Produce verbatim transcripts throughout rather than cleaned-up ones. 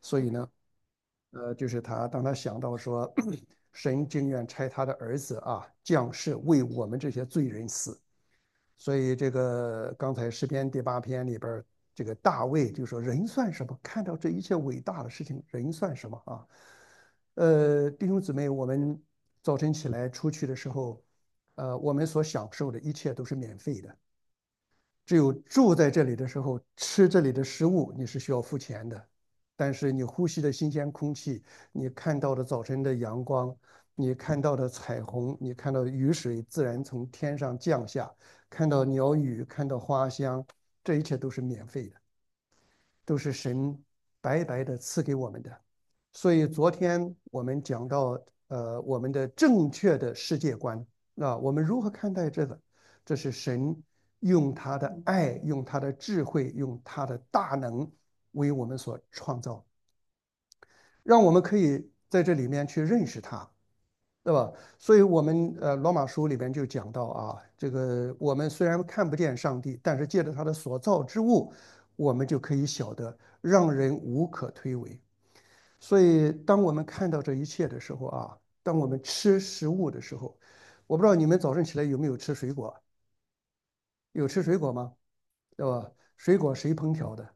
所以呢，呃，就是他当他想到说，神竟愿差他的儿子啊降世为我们这些罪人死，所以这个刚才诗篇第八篇里边这个大卫就说：“人算什么？看到这一切伟大的事情，人算什么啊？”呃，弟兄姊妹，我们早晨起来出去的时候，呃，我们所享受的一切都是免费的。只有住在这里的时候，吃这里的食物，你是需要付钱的。但是你呼吸的新鲜空气，你看到的早晨的阳光，你看到的彩虹，你看到的雨水自然从天上降下，看到鸟语，看到花香，这一切都是免费的，都是神白白的赐给我们的。所以昨天我们讲到，呃，我们的正确的世界观啊，我们如何看待这个？这是神用他的爱，用他的智慧，用他的大能为我们所创造，让我们可以在这里面去认识他，对吧？所以，我们呃罗马书里边就讲到啊，这个我们虽然看不见上帝，但是借着他的所造之物，我们就可以晓得，让人无可推诿。所以，当我们看到这一切的时候啊，当我们吃食物的时候，我不知道你们早晨起来有没有吃水果？有吃水果吗？对吧？水果谁烹调的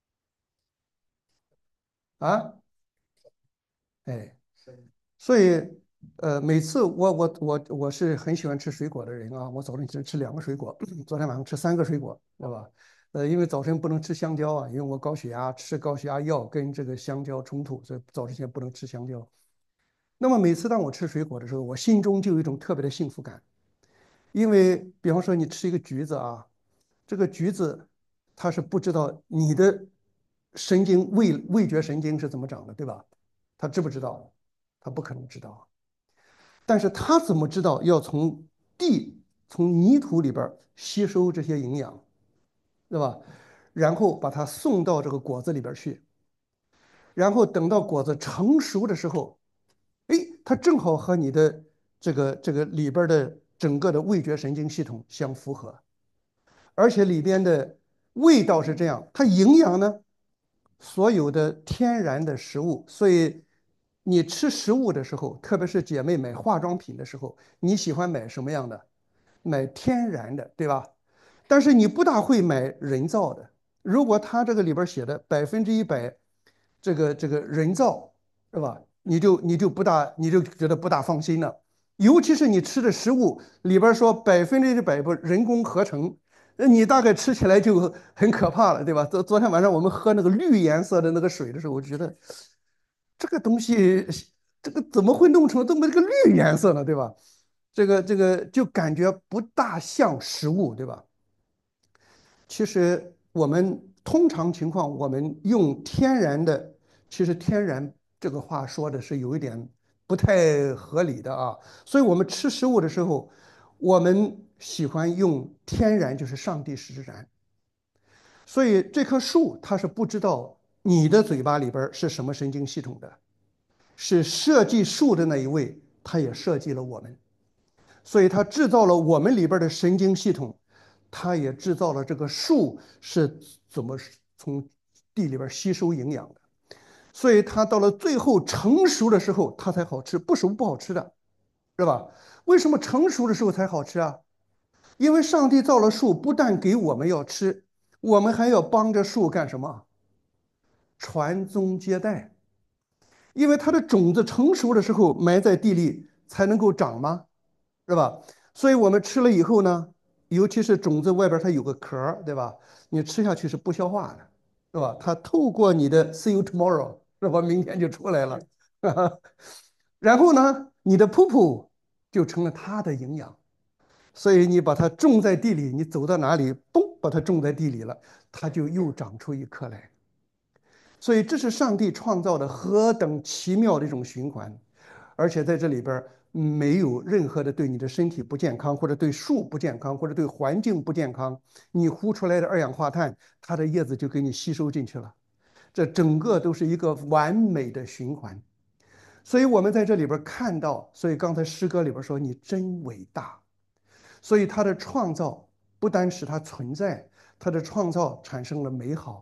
啊？哎，所以呃，每次我我我我是很喜欢吃水果的人啊，我早晨只吃两个水果，昨天晚上吃三个水果，对吧？呃，因为早晨不能吃香蕉啊，因为我高血压，吃高血压药跟这个香蕉冲突，所以早晨前不能吃香蕉。那么每次当我吃水果的时候，我心中就有一种特别的幸福感，因为比方说你吃一个橘子啊，这个橘子它是不知道你的神经味味觉神经是怎么长的，对吧？他知不知道？他不可能知道。但是他怎么知道要从地、从泥土里边吸收这些营养，对吧？然后把它送到这个果子里边去，然后等到果子成熟的时候，哎，它正好和你的这个这个里边的整个的味觉神经系统相符合，而且里边的味道是这样，它营养呢，所有的天然的食物，所以你吃食物的时候，特别是姐妹买化妆品的时候，你喜欢买什么样的？买天然的，对吧？但是你不大会买人造的。如果它这个里边写的百分之一百这个这个人造，是吧？你就你就不大你就觉得不大放心了。尤其是你吃的食物里边说百分之一百不人工合成，那你大概吃起来就很可怕了，对吧？昨昨天晚上我们喝那个绿颜色的那个水的时候，我就觉得这个东西，这个怎么会弄成这么一个绿颜色呢？对吧？这个这个就感觉不大像食物，对吧？其实我们通常情况，我们用天然的，其实天然这个话说的是有一点不太合理的啊。所以我们吃食物的时候，我们喜欢用天然，就是上帝使然。所以这棵树它是不知道你的嘴巴里边是什么神经系统的，是设计树的那一位，他也设计了我们。所以它制造了我们里边的神经系统，它也制造了这个树是怎么从地里边吸收营养的。所以它到了最后成熟的时候，它才好吃，不熟不好吃的，是吧？为什么成熟的时候才好吃啊？因为上帝造了树，不但给我们要吃，我们还要帮着树干什么？传宗接代。因为它的种子成熟的时候埋在地里才能够长吗？是吧？所以我们吃了以后呢，尤其是种子外边它有个壳儿，对吧？你吃下去是不消化的，是吧？它透过你的 see you tomorrow，是吧？明天就出来了，然后呢，你的噗噗就成了它的营养。所以你把它种在地里，你走到哪里，嘣，把它种在地里了，它就又长出一颗来。所以这是上帝创造的何等奇妙的一种循环，而且在这里边没有任何的对你的身体不健康，或者对树不健康，或者对环境不健康。你呼出来的二氧化碳，它的叶子就给你吸收进去了。这整个都是一个完美的循环。所以我们在这里边看到，所以刚才诗歌里边说你真伟大。所以他的创造不单使它存在，他的创造产生了美好，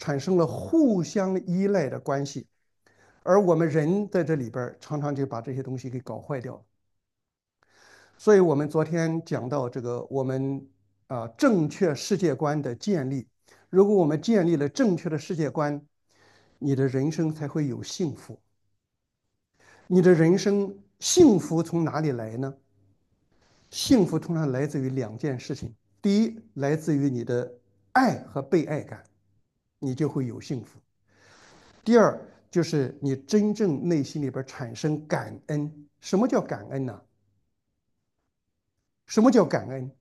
产生了互相依赖的关系，而我们人在这里边常常就把这些东西给搞坏掉了。所以我们昨天讲到这个，我们啊正确世界观的建立，如果我们建立了正确的世界观，你的人生才会有幸福。你的人生幸福从哪里来呢？幸福通常来自于两件事情：第一，来自于你的爱和被爱感，你就会有幸福；第二，就是你真正内心里边产生感恩。什么叫感恩呢？什么叫感恩？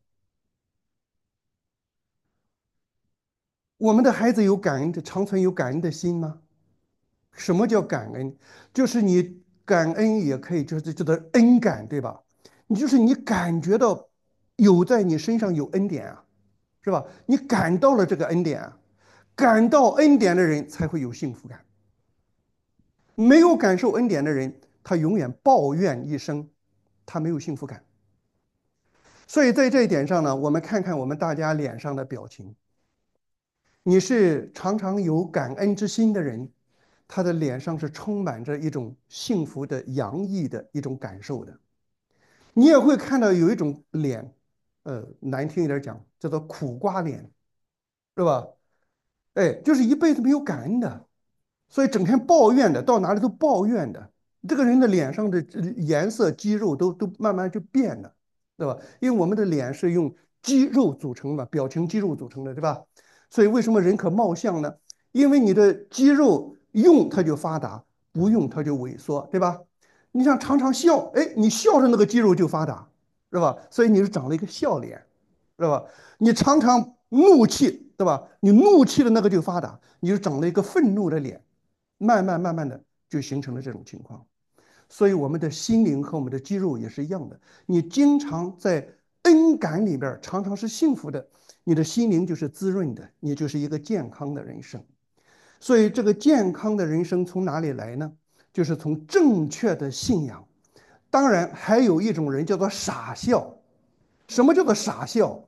我们的孩子有感恩的，长存有感恩的心吗？什么叫感恩？就是你感恩也可以，就是叫做恩感，对吧？你就是你感觉到有在你身上有恩典啊，是吧？你感到了这个恩典啊，感到恩典的人才会有幸福感。没有感受恩典的人，他永远抱怨一生，他没有幸福感。所以在这一点上呢，我们看看我们大家脸上的表情。你是常常有感恩之心的人，他的脸上是充满着一种幸福的、洋溢的一种感受的。你也会看到有一种脸，呃，难听一点讲，叫做苦瓜脸，是吧？哎，就是一辈子没有感恩的，所以整天抱怨的，到哪里都抱怨的。这个人的脸上的颜色、肌肉都都慢慢就变了，对吧？因为我们的脸是用肌肉组成的，表情肌肉组成的，对吧？所以为什么人可貌相呢？因为你的肌肉用它就发达，不用它就萎缩，对吧？你想常常笑，哎，你笑的那个肌肉就发达，是吧？所以你是长了一个笑脸，是吧？你常常怒气，对吧？你怒气的那个就发达，你就长了一个愤怒的脸，慢慢慢慢的就形成了这种情况。所以我们的心灵和我们的肌肉也是一样的。你经常在恩感里边，常常是幸福的，你的心灵就是滋润的，你就是一个健康的人生。所以这个健康的人生从哪里来呢？就是从正确的信仰。当然，还有一种人叫做傻笑。什么叫做傻笑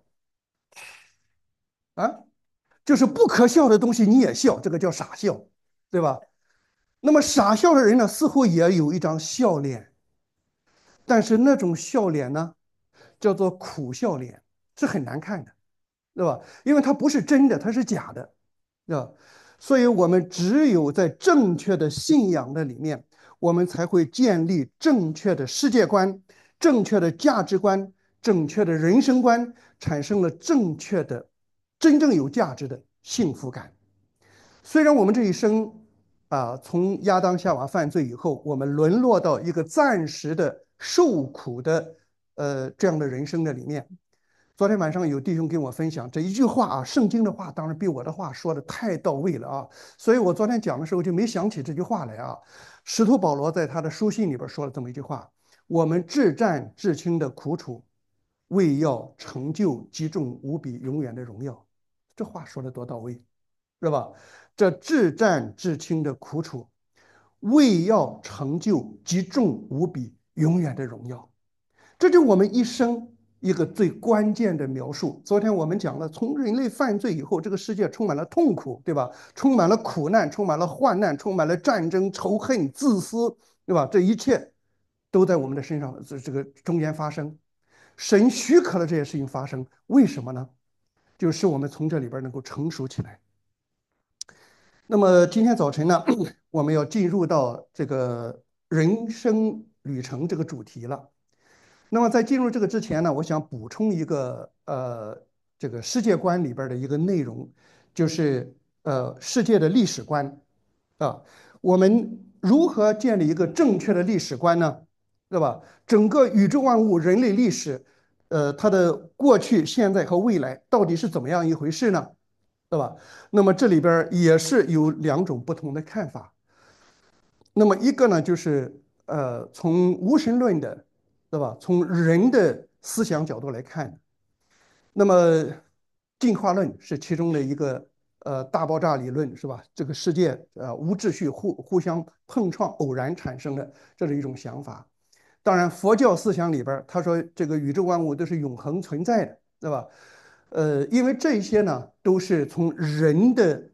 啊？就是不可笑的东西你也笑，这个叫傻笑，对吧？那么傻笑的人呢，似乎也有一张笑脸，但是那种笑脸呢，叫做苦笑脸，是很难看的，对吧？因为它不是真的，它是假的，对吧？所以我们只有在正确的信仰的里面，我们才会建立正确的世界观、正确的价值观、正确的人生观，产生了正确的、真正有价值的幸福感。虽然我们这一生啊，从亚当夏娃犯罪以后，我们沦落到一个暂时的受苦的呃这样的人生的里面。昨天晚上有弟兄跟我分享这一句话啊，圣经的话当然比我的话说的太到位了啊，所以我昨天讲的时候就没想起这句话来啊。使徒保罗在他的书信里边说了这么一句话：我们至战至轻的苦楚，为要成就极重无比永远的荣耀。这话说的多到位，是吧？这至战至轻的苦楚，为要成就极重无比永远的荣耀。这就是我们一生一个最关键的描述。昨天我们讲了，从人类犯罪以后，这个世界充满了痛苦，对吧？充满了苦难，充满了患难，充满了战争、仇恨、自私，对吧？这一切都在我们的身上，这这个中间发生。神许可了这些事情发生，为什么呢？就是我们从这里边能够成熟起来。那么今天早晨呢，我们要进入到这个人生旅程这个主题了。那么在进入这个之前呢，我想补充一个呃，这个世界观里边的一个内容，就是呃世界的历史观啊。我们如何建立一个正确的历史观呢？对吧？整个宇宙万物、人类历史，呃，它的过去、现在和未来到底是怎么样一回事呢？对吧？那么这里边也是有两种不同的看法。那么一个呢，就是呃，从无神论的，对吧？从人的思想角度来看，那么进化论是其中的一个呃大爆炸理论，是吧？这个世界呃无秩序互互相碰撞偶然产生的，这是一种想法。当然，佛教思想里边他说这个宇宙万物都是永恒存在的，对吧？呃，因为这些呢都是从人的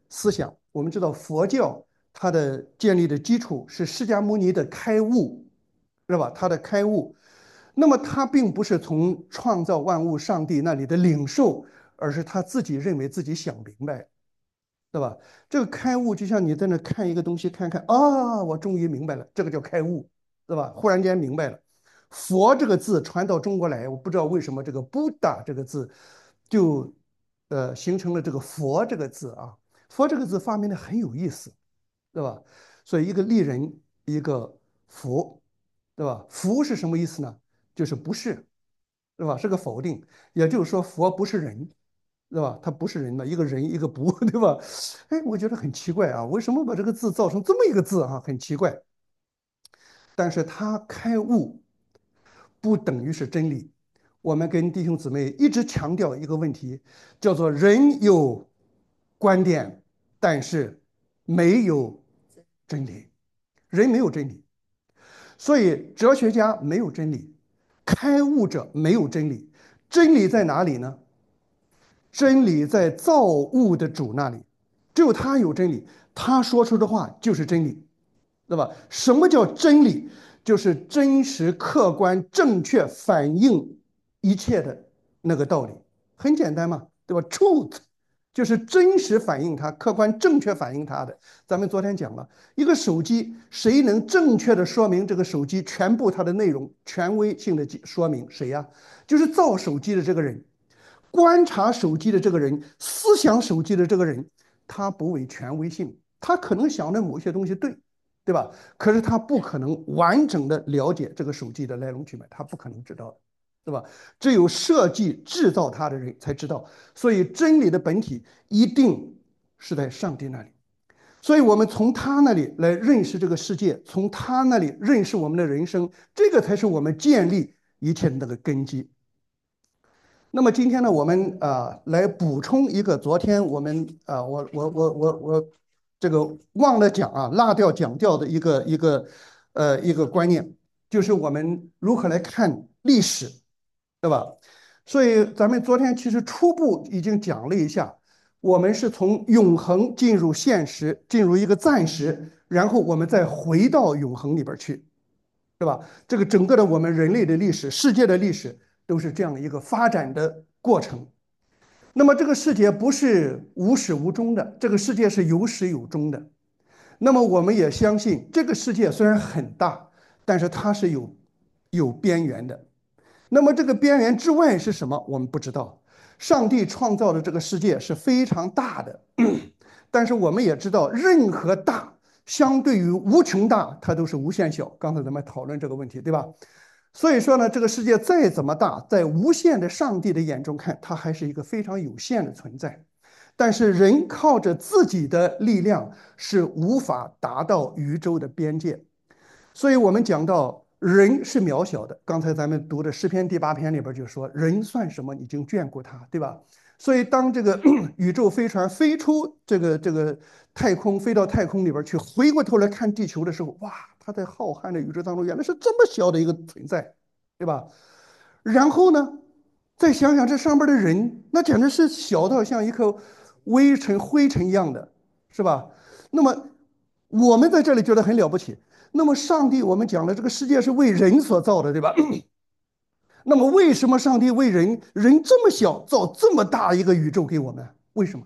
思想。我们知道佛教它的建立的基础是释迦牟尼的开悟，是吧？他的开悟，那么他并不是从创造万物上帝那里的领受，而是他自己认为自己想明白，对吧？这个开悟就像你在那看一个东西，看看啊，我终于明白了，这个叫开悟，对吧？忽然间明白了。佛这个字传到中国来，我不知道为什么这个 Buddha 这个字就呃形成了这个佛这个字啊。佛这个字发明的很有意思，对吧？所以一个立人，一个佛，对吧？佛是什么意思呢？就是不是，对吧？是个否定，也就是说佛不是人，对吧？他不是人嘛，一个人一个不，对吧？哎，我觉得很奇怪啊，为什么把这个字造成这么一个字啊？很奇怪。但是他开悟不等于是真理。我们跟弟兄姊妹一直强调一个问题，叫做人有观点，但是没有真理。人没有真理，所以哲学家没有真理，开悟者没有真理。真理在哪里呢？真理在造物的主那里，只有他有真理，他说出的话就是真理。对吧？什么叫真理？就是真实、客观、正确反映一切的那个道理，很简单嘛，对吧？Truth 就是真实反映它、客观正确反映它的。咱们昨天讲了一个手机，谁能正确的说明这个手机全部它的内容，权威性的说明？谁呀？就是造手机的这个人。观察手机的这个人，思想手机的这个人，他不为权威性，他可能想的某些东西对，对吧？可是他不可能完整的了解这个手机的来龙去脉，他不可能知道的，对吧？只有设计制造它的人才知道。所以真理的本体一定是在上帝那里。所以我们从他那里来认识这个世界，从他那里认识我们的人生，这个才是我们建立一切的那个根基。那么今天呢，我们啊、呃来补充一个昨天我们啊、呃、我我我我我这个忘了讲啊，落掉讲掉的一个一个呃一个观念，就是我们如何来看历史，对吧？所以咱们昨天其实初步已经讲了一下，我们是从永恒进入现实，进入一个暂时，然后我们再回到永恒里边去。是吧？这个整个的我们人类的历史、世界的历史都是这样一个发展的过程。那么这个世界不是无始无终的，这个世界是有始有终的。那么我们也相信，这个世界虽然很大，但是它是有有边缘的。那么这个边缘之外是什么？我们不知道。上帝创造的这个世界是非常大的，但是我们也知道，任何大相对于无穷大，它都是无限小。刚才咱们讨论这个问题，对吧？所以说呢，这个世界再怎么大，在无限的上帝的眼中看，它还是一个非常有限的存在。但是人靠着自己的力量是无法达到宇宙的边界。所以我们讲到人是渺小的，刚才咱们读的诗篇第八篇里边就说，人算什么？已经眷顾他，对吧？所以当这个宇宙飞船飞出这个这个太空，飞到太空里边去，回过头来看地球的时候，哇，它在浩瀚的宇宙当中原来是这么小的一个存在，对吧？然后呢，再想想这上边的人，那简直是小到像一颗微尘、灰尘一样的，是吧？那么我们在这里觉得很了不起。那么上帝，我们讲了，这个世界是为人所造的，对吧？那么为什么上帝为人，人这么小，造这么大一个宇宙给我们？为什么？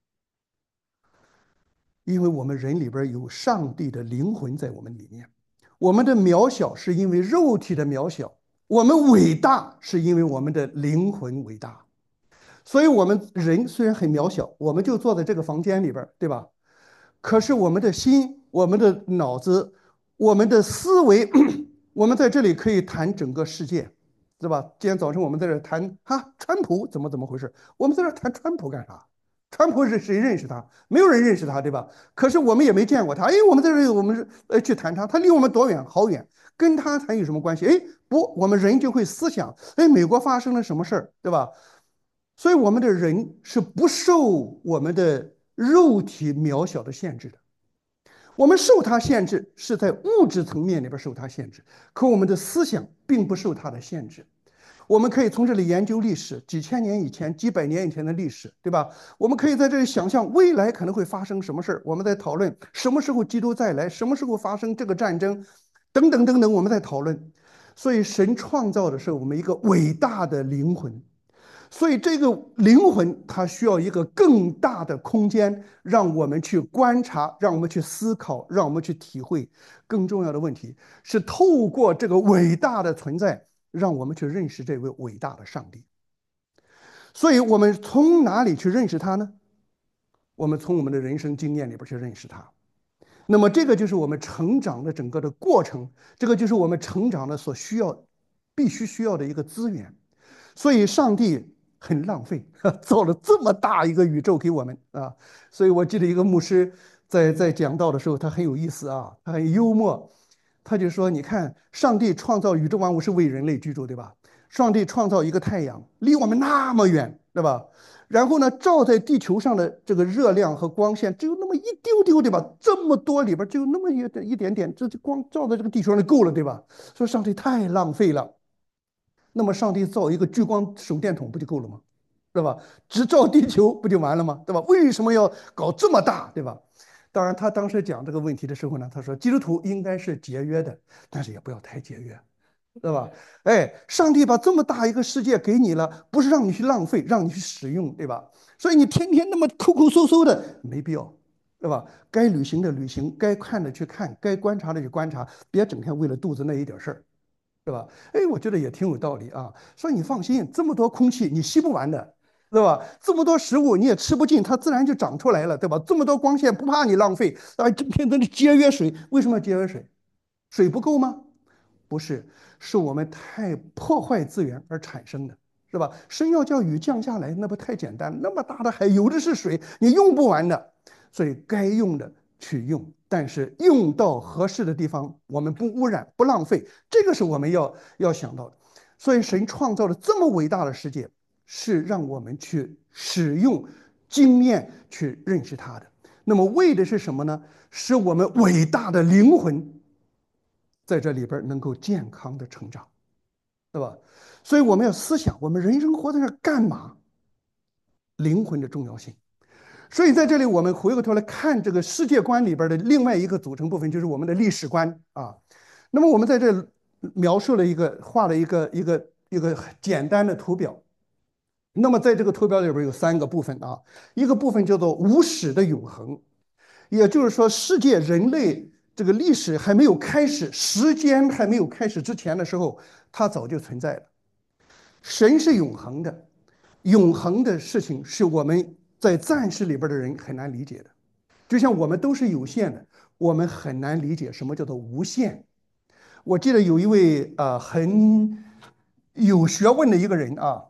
因为我们人里边有上帝的灵魂在我们里面。我们的渺小是因为肉体的渺小，我们伟大是因为我们的灵魂伟大。所以，我们人虽然很渺小，我们就坐在这个房间里边，对吧？可是我们的心、我们的脑子、我们的思维，我们在这里可以谈整个世界，对吧？今天早晨我们在这谈哈，川普怎么怎么回事？我们在这谈川普干啥？川普是谁认识他？没有人认识他，对吧？可是我们也没见过他。哎，我们在这里，我们是呃去谈他，他离我们多远？好远，跟他谈有什么关系？哎，不，我们人就会思想，哎，美国发生了什么事儿，对吧？所以我们的人是不受我们的肉体渺小的限制的。我们受它限制是在物质层面里边受它限制，可我们的思想并不受它的限制。 我们可以从这里研究历史，几千年以前、几百年以前的历史，对吧？我们可以在这里想象未来可能会发生什么事儿，我们在讨论什么时候基督再来，什么时候发生这个战争，等等等等，我们在讨论。所以，神创造的是我们一个伟大的灵魂。所以，这个灵魂它需要一个更大的空间，让我们去观察，让我们去思考，让我们去体会。更重要的问题是，透过这个伟大的存在，让我们去认识这位伟大的上帝。所以，我们从哪里去认识他呢？我们从我们的人生经验里边去认识他。那么，这个就是我们成长的整个的过程，这个就是我们成长的所需要、必须需要的一个资源。所以，上帝很浪费，造了这么大一个宇宙给我们啊！所以我记得一个牧师在在讲道的时候，他很有意思啊，他很幽默，他就说：“你看，上帝创造宇宙万物是为人类居住，对吧？上帝创造一个太阳，离我们那么远，对吧？然后呢，照在地球上的这个热量和光线只有那么一丢丢，对吧？这么多里边就那么一点一点点，这就光照在这个地球上就够了，对吧？说上帝太浪费了。那么上帝造一个聚光手电筒不就够了吗？对吧？只照地球不就完了吗？对吧？为什么要搞这么大？对吧？当然，他当时讲这个问题的时候呢，他说基督徒应该是节约的，但是也不要太节约，对吧？哎，上帝把这么大一个世界给你了，不是让你去浪费，让你去使用，对吧？所以你天天那么抠抠搜搜的，没必要，对吧？该旅行的旅行，该看的去看，该观察的去观察，别整天为了肚子那一点事儿。对吧？哎，我觉得也挺有道理啊。说你放心，这么多空气你吸不完的，对吧？这么多食物你也吃不尽，它自然就长出来了，对吧？这么多光线不怕你浪费，啊，整天在那节约水，为什么要节约水？水不够吗？不是，是我们太破坏资源而产生的，是吧？神要叫雨降下来，那不太简单，那么大的海有的是水，你用不完的，所以该用的去用，但是用到合适的地方，我们不污染、不浪费，这个是我们要要想到的。所以，神创造了这么伟大的世界，是让我们去使用经验去认识它的。那么，为的是什么呢？使我们伟大的灵魂在这里边能够健康的成长，对吧？所以我们要思想，我们人生活在这干嘛？灵魂的重要性。所以在这里，我们回过头来看这个世界观里边的另外一个组成部分，就是我们的历史观啊。那么我们在这描述了一个，画了一个一个一个简单的图表。那么在这个图表里边有三个部分啊，一个部分叫做无始的永恒，也就是说，世界人类这个历史还没有开始，时间还没有开始之前的时候，它早就存在了。神是永恒的，永恒的事情是我们在暂时里边的人很难理解的。就像我们都是有限的，我们很难理解什么叫做无限。我记得有一位呃很有学问的一个人啊，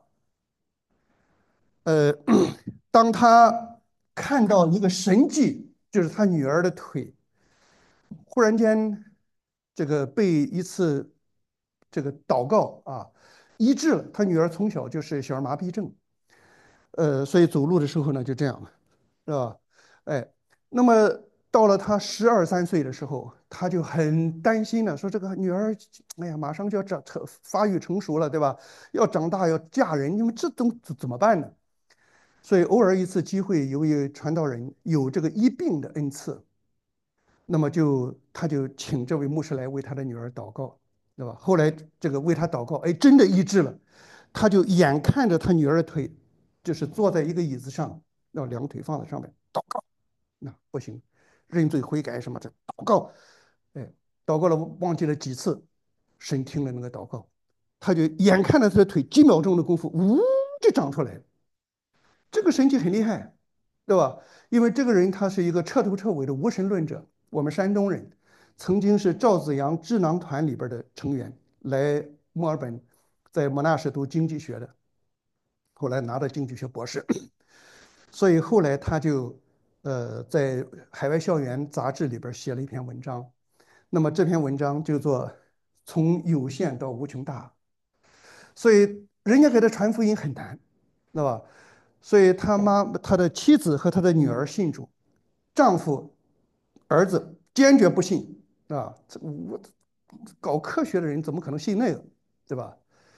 呃，当他看到一个神迹，就是他女儿的腿忽然间这个被一次这个祷告啊医治了。他女儿从小就是小儿麻痹症，呃，所以走路的时候呢就这样了，是吧？哎，那么到了他十二三岁的时候，他就很担心了，说这个女儿，哎呀，马上就要长成发育成熟了，对吧？要长大要嫁人，你们这怎怎怎么办呢？所以偶尔一次机会，由于传道人有这个医病的恩赐，那么就他就请这位牧师来为他的女儿祷告，对吧？后来这个为他祷告，哎，真的医治了。他就眼看着他女儿的腿，就是坐在一个椅子上，要两腿放在上面祷告，那不行，认罪悔改什么的祷告，哎，祷告了忘记了几次，神听了那个祷告，他就眼看着他的腿几秒钟的功夫，呜就长出来了。这个神迹很厉害，对吧？因为这个人他是一个彻头彻尾的无神论者。我们山东人，曾经是赵子阳智囊团里边的成员，来墨尔本，在莫纳什读经济学的，后来拿到经济学博士。所以后来他就呃在海外校园杂志里边写了一篇文章。那么这篇文章就做从有限到无穷大，所以人家给他传福音很难，对吧？所以他妈他的妻子和他的女儿信主，丈夫、儿子坚决不信啊！我搞科学的人怎么可能信那个，对吧？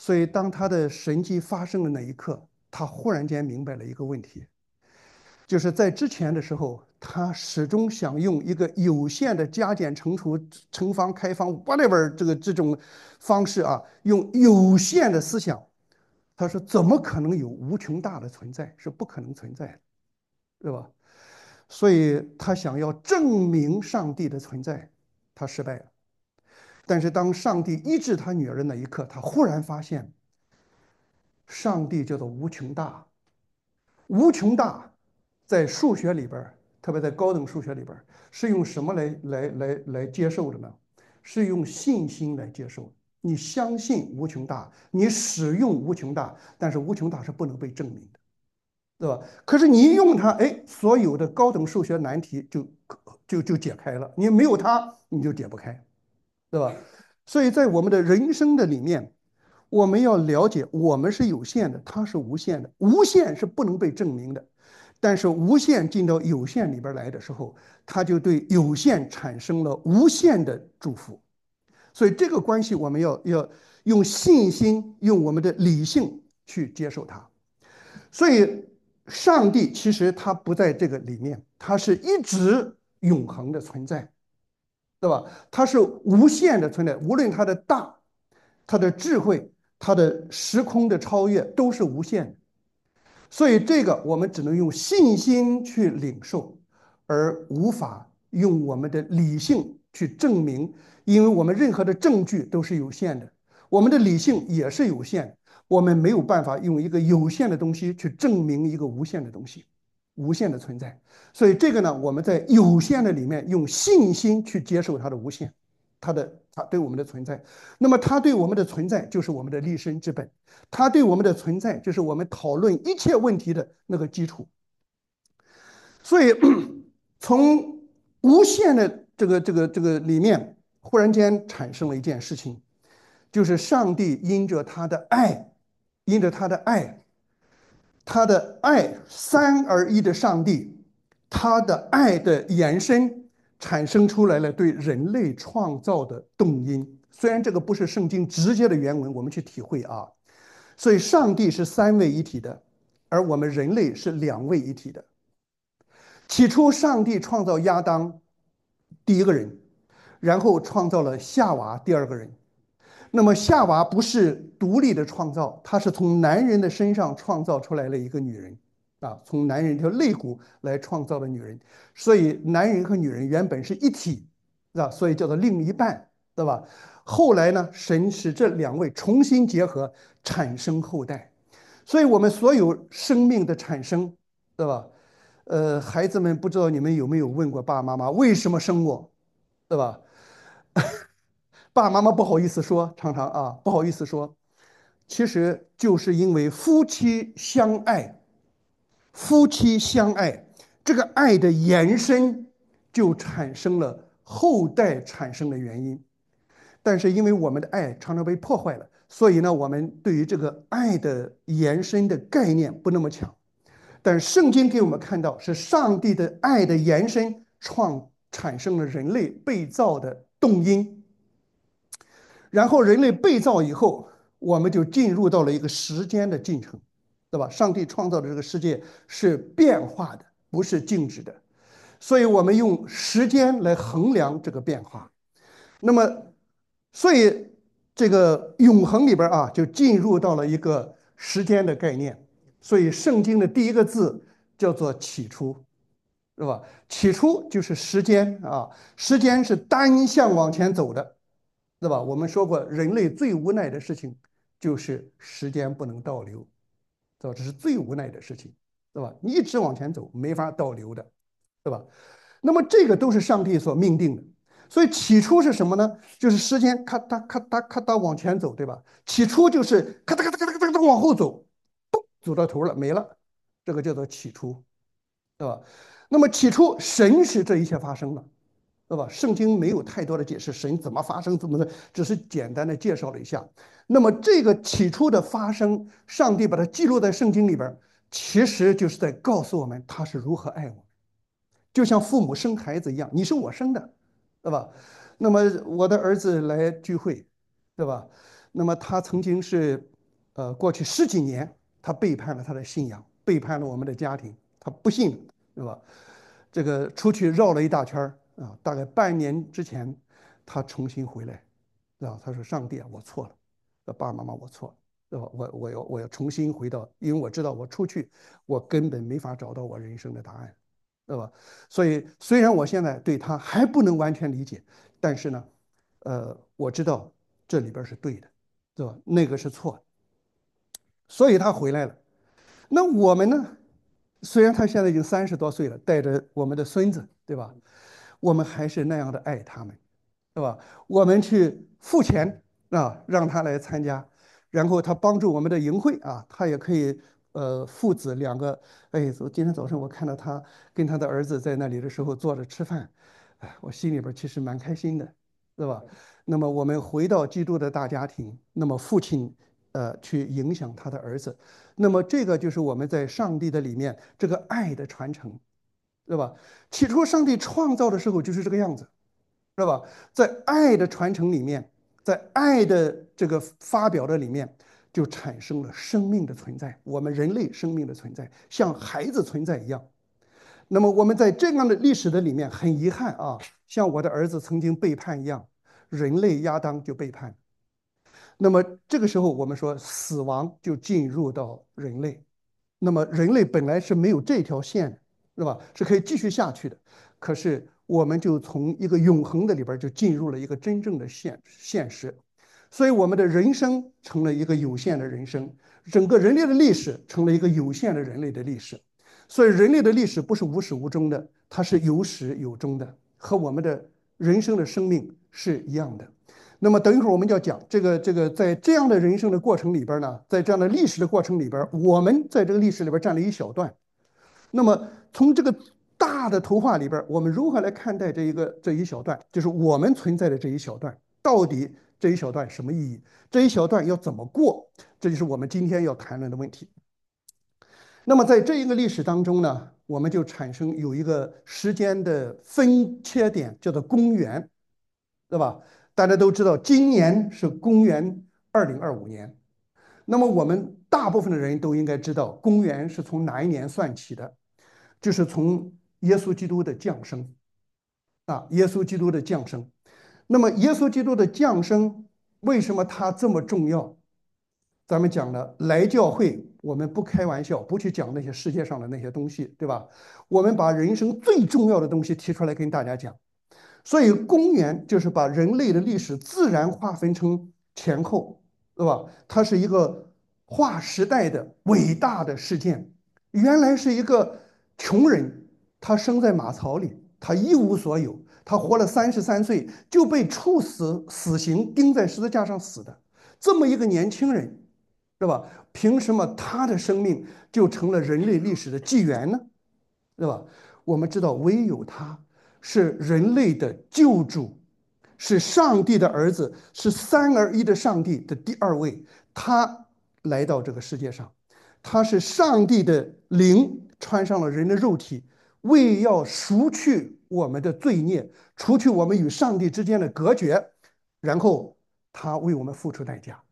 所以当他的神迹发生的那一刻，他忽然间明白了一个问题，就是在之前的时候，他始终想用一个有限的加减乘除、乘方开方 whatever 这个这种方式啊，用有限的思想，他说怎么可能有无穷大的存在？是不可能存在的，对吧？所以他想要证明上帝的存在，他失败了。但是当上帝医治他女儿的那一刻，他忽然发现，上帝叫做无穷大。无穷大在数学里边，特别在高等数学里边，是用什么来来来来接受的呢？是用信心来接受。你相信无穷大，你使用无穷大，但是无穷大是不能被证明的，对吧？可是你一用它，哎，所有的高等数学难题就就就解开了。你没有它，你就解不开，对吧？所以在我们的人生的里面，我们要了解，我们是有限的，它是无限的，无限是不能被证明的。但是无限进到有限里边来的时候，它就对有限产生了无限的祝福。所以这个关系，我们要要用信心，用我们的理性去接受它。所以，上帝其实他不在这个里面，他是一直永恒的存在，对吧？它是无限的存在，无论它的大、它的智慧、它的时空的超越都是无限的。所以这个我们只能用信心去领受，而无法用我们的理性去证明，因为我们任何的证据都是有限的，我们的理性也是有限的，我们没有办法用一个有限的东西去证明一个无限的东西，无限的存在。所以这个呢，我们在有限的里面用信心去接受它的无限，它的它对我们的存在。那么它对我们的存在就是我们的立身之本，它对我们的存在就是我们讨论一切问题的那个基础。所以从无限的这个这个这个里面，忽然间产生了一件事情，就是上帝因着他的爱，因着他的爱。他的爱，三而一的上帝，他的爱的延伸产生出来了对人类创造的动因。虽然这个不是圣经直接的原文，我们去体会啊。所以上帝是三位一体的，而我们人类是两位一体的。起初，上帝创造亚当，第一个人，然后创造了夏娃，第二个人。那么夏娃不是独立的创造，她是从男人的身上创造出来了一个女人，啊，从男人的肋骨来创造的女人，所以男人和女人原本是一体，啊，所以叫做另一半，对吧？后来呢，神使这两位重新结合，产生后代，所以我们所有生命的产生，对吧？呃，孩子们不知道你们有没有问过爸爸妈妈为什么生我，对吧？爸爸妈妈不好意思说，常常啊不好意思说，其实就是因为夫妻相爱，夫妻相爱，这个爱的延伸就产生了后代产生的原因。但是因为我们的爱常常被破坏了，所以呢，我们对于这个爱的延伸的概念不那么强。但是圣经给我们看到，是上帝的爱的延伸创产生了人类被造的动因。然后人类被造以后，我们就进入到了一个时间的进程，对吧？上帝创造的这个世界是变化的，不是静止的，所以我们用时间来衡量这个变化。那么，所以这个永恒里边啊，就进入到了一个时间的概念。所以圣经的第一个字叫做起初，是吧？起初就是时间啊，时间是单向往前走的。对吧？我们说过，人类最无奈的事情就是时间不能倒流，对吧？这是最无奈的事情，对吧？你一直往前走，没法倒流的，对吧？那么这个都是上帝所命定的。所以起初是什么呢？就是时间咔嗒咔嗒咔嗒往前走，对吧？起初就是咔嗒咔嗒咔嗒咔嗒往后走，走到头了，没了，这个叫做起初，对吧？那么起初神使这一切发生了。对吧？圣经没有太多的解释神怎么发生，怎么的，只是简单的介绍了一下。那么这个起初的发生，上帝把它记录在圣经里边，其实就是在告诉我们他是如何爱我们，就像父母生孩子一样，你是我生的，对吧？那么我的儿子来聚会，对吧？那么他曾经是呃，过去十几年，他背叛了他的信仰，背叛了我们的家庭，他不信，对吧？这个出去绕了一大圈儿啊，大概半年之前，他重新回来，啊，他说：“上帝啊，我错了，爸爸妈妈，我错了，对吧？我我要我要重新回到，因为我知道我出去，我根本没法找到我人生的答案，对吧？所以虽然我现在对他还不能完全理解，但是呢，呃，我知道这里边是对的，对吧？那个是错的，所以他回来了。那我们呢？虽然他现在已经三十多岁了，带着我们的孙子，对吧？我们还是那样的爱他们，对吧？我们去付钱啊，让他来参加，然后他帮助我们的营会啊，他也可以呃父子两个，哎，今天早上我看到他跟他的儿子在那里的时候坐着吃饭，哎，我心里边其实蛮开心的，对吧？那么我们回到基督的大家庭，那么父亲呃去影响他的儿子，那么这个就是我们在上帝的里面这个爱的传承，对吧？起初上帝创造的时候就是这个样子，是吧？在爱的传承里面，在爱的这个发表的里面，就产生了生命的存在，我们人类生命的存在，像孩子存在一样。那么我们在这样的历史的里面，很遗憾啊，像我的儿子曾经背叛一样，人类亚当就背叛。那么这个时候，我们说死亡就进入到人类。那么人类本来是没有这条线，是吧？是可以继续下去的。可是我们就从一个永恒的里边就进入了一个真正的现现实，所以我们的人生成了一个有限的人生，整个人类的历史成了一个有限的人类的历史。所以人类的历史不是无始无终的，它是有始有终的，和我们的人生的生命是一样的。那么等一会儿我们要讲这个这个，在这样的人生的过程里边呢，在这样的历史的过程里边，我们在这个历史里边占了一小段。那么从这个大的图画里边，我们如何来看待这一个这一小段？就是我们存在的这一小段，到底这一小段什么意义？这一小段要怎么过？这就是我们今天要谈论的问题。那么在这一个历史当中呢，我们就产生有一个时间的分切点，叫做公元，对吧？大家都知道，今年是公元二零二五年。那么我们大部分的人都应该知道，公元是从哪一年算起的？就是从耶稣基督的降生啊，耶稣基督的降生。那么耶稣基督的降生为什么它这么重要？咱们讲了，来教会，我们不开玩笑，不去讲那些世界上的那些东西，对吧？我们把人生最重要的东西提出来跟大家讲。所以公元就是把人类的历史自然划分成前后，对吧？它是一个划时代的伟大的事件。原来是一个穷人，他生在马槽里，他一无所有，他活了三十三岁就被处死，死刑钉在十字架上死的。这么一个年轻人，是吧？凭什么他的生命就成了人类历史的纪元呢？对吧？我们知道，唯有他是人类的救主，是上帝的儿子，是三而一的上帝的第二位。他来到这个世界上，他是上帝的灵穿上了人的肉体，为要赎去我们的罪孽，除去我们与上帝之间的隔绝，然后他为我们付出代价。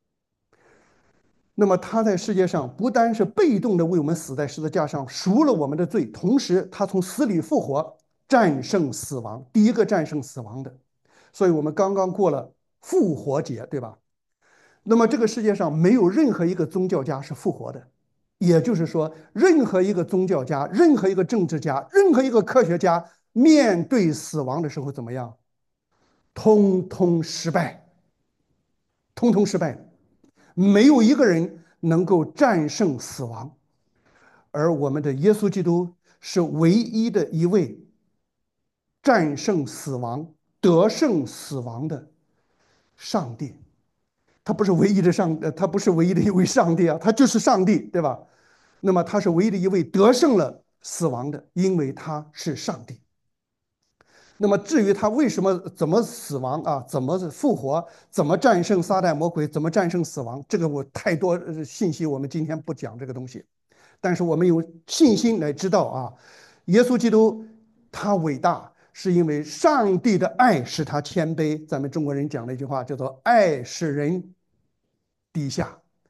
那么他在世界上不单是被动的为我们死在十字架上赎了我们的罪，同时他从死里复活，战胜死亡，第一个战胜死亡的。所以我们刚刚过了复活节，对吧？那么这个世界上没有任何一个宗教家是复活的，也就是说，任何一个宗教家、任何一个政治家、任何一个科学家面对死亡的时候怎么样？通通失败，通通失败。没有一个人能够战胜死亡，而我们的耶稣基督是唯一的一位战胜死亡、得胜死亡的上帝。他不是唯一的上，呃，他不是唯一的一位上帝啊，他就是上帝，对吧？那么他是唯一的一位得胜了死亡的，因为他是上帝。那么至于他为什么怎么死亡啊，怎么复活，怎么战胜撒旦魔鬼，怎么战胜死亡，这个我太多信息，我们今天不讲这个东西。但是我们有信心来知道啊，耶稣基督他伟大，是因为上帝的爱使他谦卑。咱们中国人讲了一句话，叫做"爱使人低下"。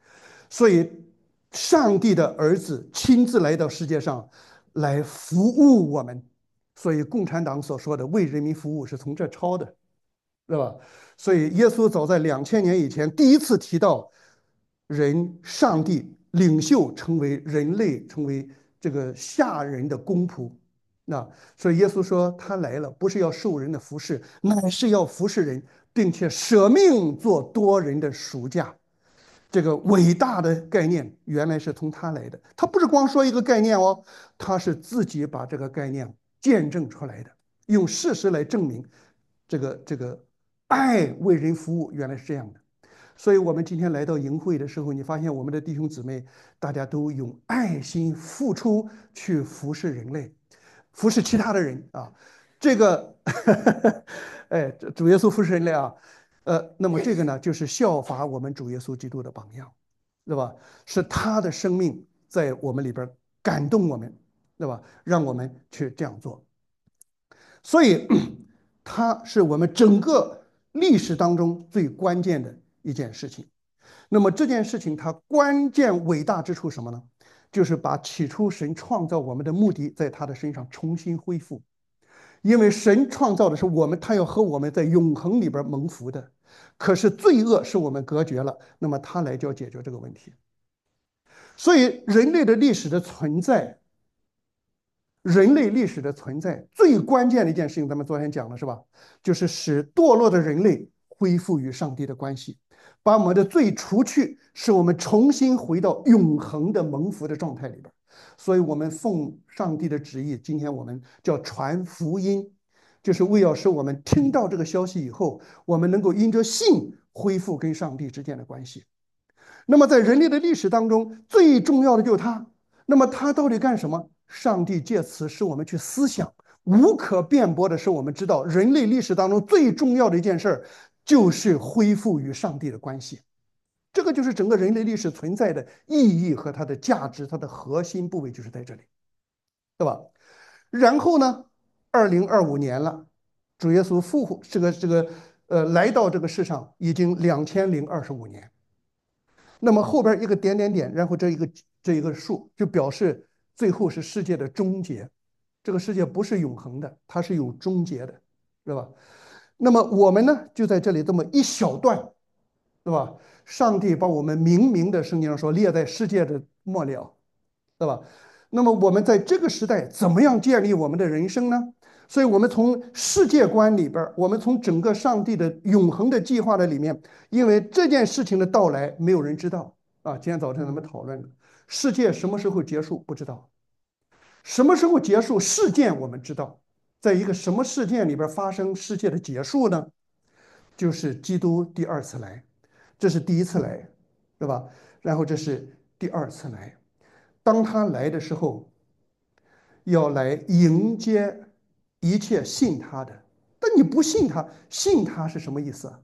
所以，上帝的儿子亲自来到世界上来服务我们。所以，共产党所说的“为人民服务”是从这抄的，对吧？所以，耶稣早在两千年以前第一次提到人、上帝、领袖成为人类，成为这个下人的公仆。那所以耶稣说他来了，不是要受人的服侍，乃是要服侍人，并且舍命做多人的赎价。这个伟大的概念原来是从他来的，他不是光说一个概念哦，他是自己把这个概念见证出来的，用事实来证明这个这个爱为人服务原来是这样的。所以，我们今天来到营会的时候，你发现我们的弟兄姊妹大家都用爱心付出去服侍人类，服侍其他的人啊。这个，哎，主耶稣服侍人类啊，呃，那么这个呢，就是效法我们主耶稣基督的榜样，对吧？是他的生命在我们里边感动我们，对吧？让我们去这样做。所以，它是我们整个历史当中最关键的一件事情。那么这件事情它关键伟大之处什么呢？就是把起初神创造我们的目的在他的身上重新恢复。因为神创造的是我们，他要和我们在永恒里边蒙福的。可是罪恶使我们隔绝了，那么他来就要解决这个问题。所以人类的历史的存在，人类历史的存在最关键的一件事情，咱们昨天讲了是吧？就是使堕落的人类恢复与上帝的关系，把我们的罪除去，使我们重新回到永恒的蒙福的状态里边。所以，我们奉上帝的旨意，今天我们叫传福音，就是为要使我们听到这个消息以后，我们能够因着信恢复跟上帝之间的关系。那么，在人类的历史当中，最重要的就是他。那么，他到底干什么？上帝借此使我们去思想，无可辩驳的是，我们知道人类历史当中最重要的一件事儿，就是恢复与上帝的关系。这个就是整个人类历史存在的意义和它的价值，它的核心部位就是在这里，对吧？然后呢，二零二五年了，主耶稣复活，这个这个呃，来到这个世上已经两千零二十五年。那么后边一个点点点，然后这一个这一个数，就表示最后是世界的终结。这个世界不是永恒的，它是有终结的，对吧？那么我们呢，就在这里这么一小段，对吧？上帝把我们明明的圣经上说列在世界的末了，对吧？那么我们在这个时代怎么样建立我们的人生呢？所以，我们从世界观里边，我们从整个上帝的永恒的计划的里面，因为这件事情的到来，没有人知道啊。今天早晨咱们讨论了，世界什么时候结束不知道，什么时候结束事件我们知道，在一个什么事件里边发生世界的结束呢？就是基督第二次来，这是第一次来，对吧？然后这是第二次来，当他来的时候，要来迎接一切信他的。但你不信他，信他是什么意思啊？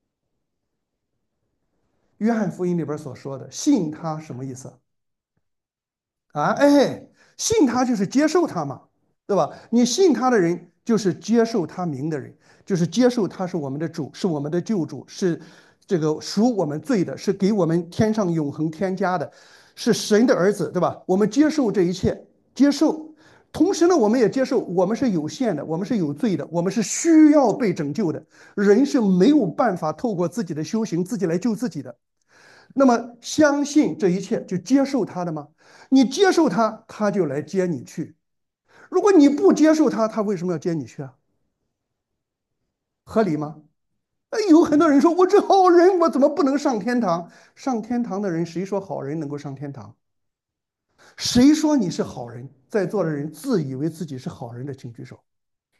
约翰福音里边所说的信他什么意思啊？哎，信他就是接受他嘛，对吧？你信他的人就是接受他名的人，就是接受他是我们的主，是我们的救主，是这个赎我们罪的，是给我们天上永恒添加的，是神的儿子，对吧？我们接受这一切，接受。同时呢，我们也接受我们是有限的，我们是有罪的，我们是需要被拯救的。人是没有办法透过自己的修行自己来救自己的。那么相信这一切就接受他的吗？你接受他，他就来接你去。如果你不接受他，他为什么要接你去啊？合理吗？哎，有很多人说，我这好人，我怎么不能上天堂？上天堂的人，谁说好人能够上天堂？谁说你是好人？在座的人自以为自己是好人的，请举手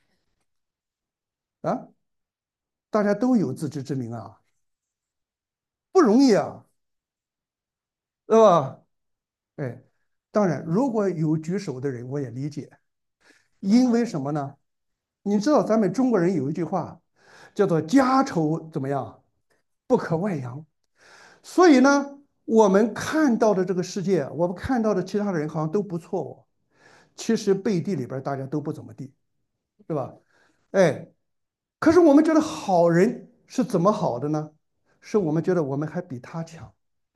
啊！大家都有自知之明啊，不容易啊，对吧？哎，当然，如果有举手的人，我也理解，因为什么呢？你知道咱们中国人有一句话，叫做“家丑怎么样，不可外扬”。所以呢，我们看到的这个世界，我们看到的其他的人好像都不错哦，其实背地里边大家都不怎么地，对吧？哎，可是我们觉得好人是怎么好的呢？是我们觉得我们还比他强。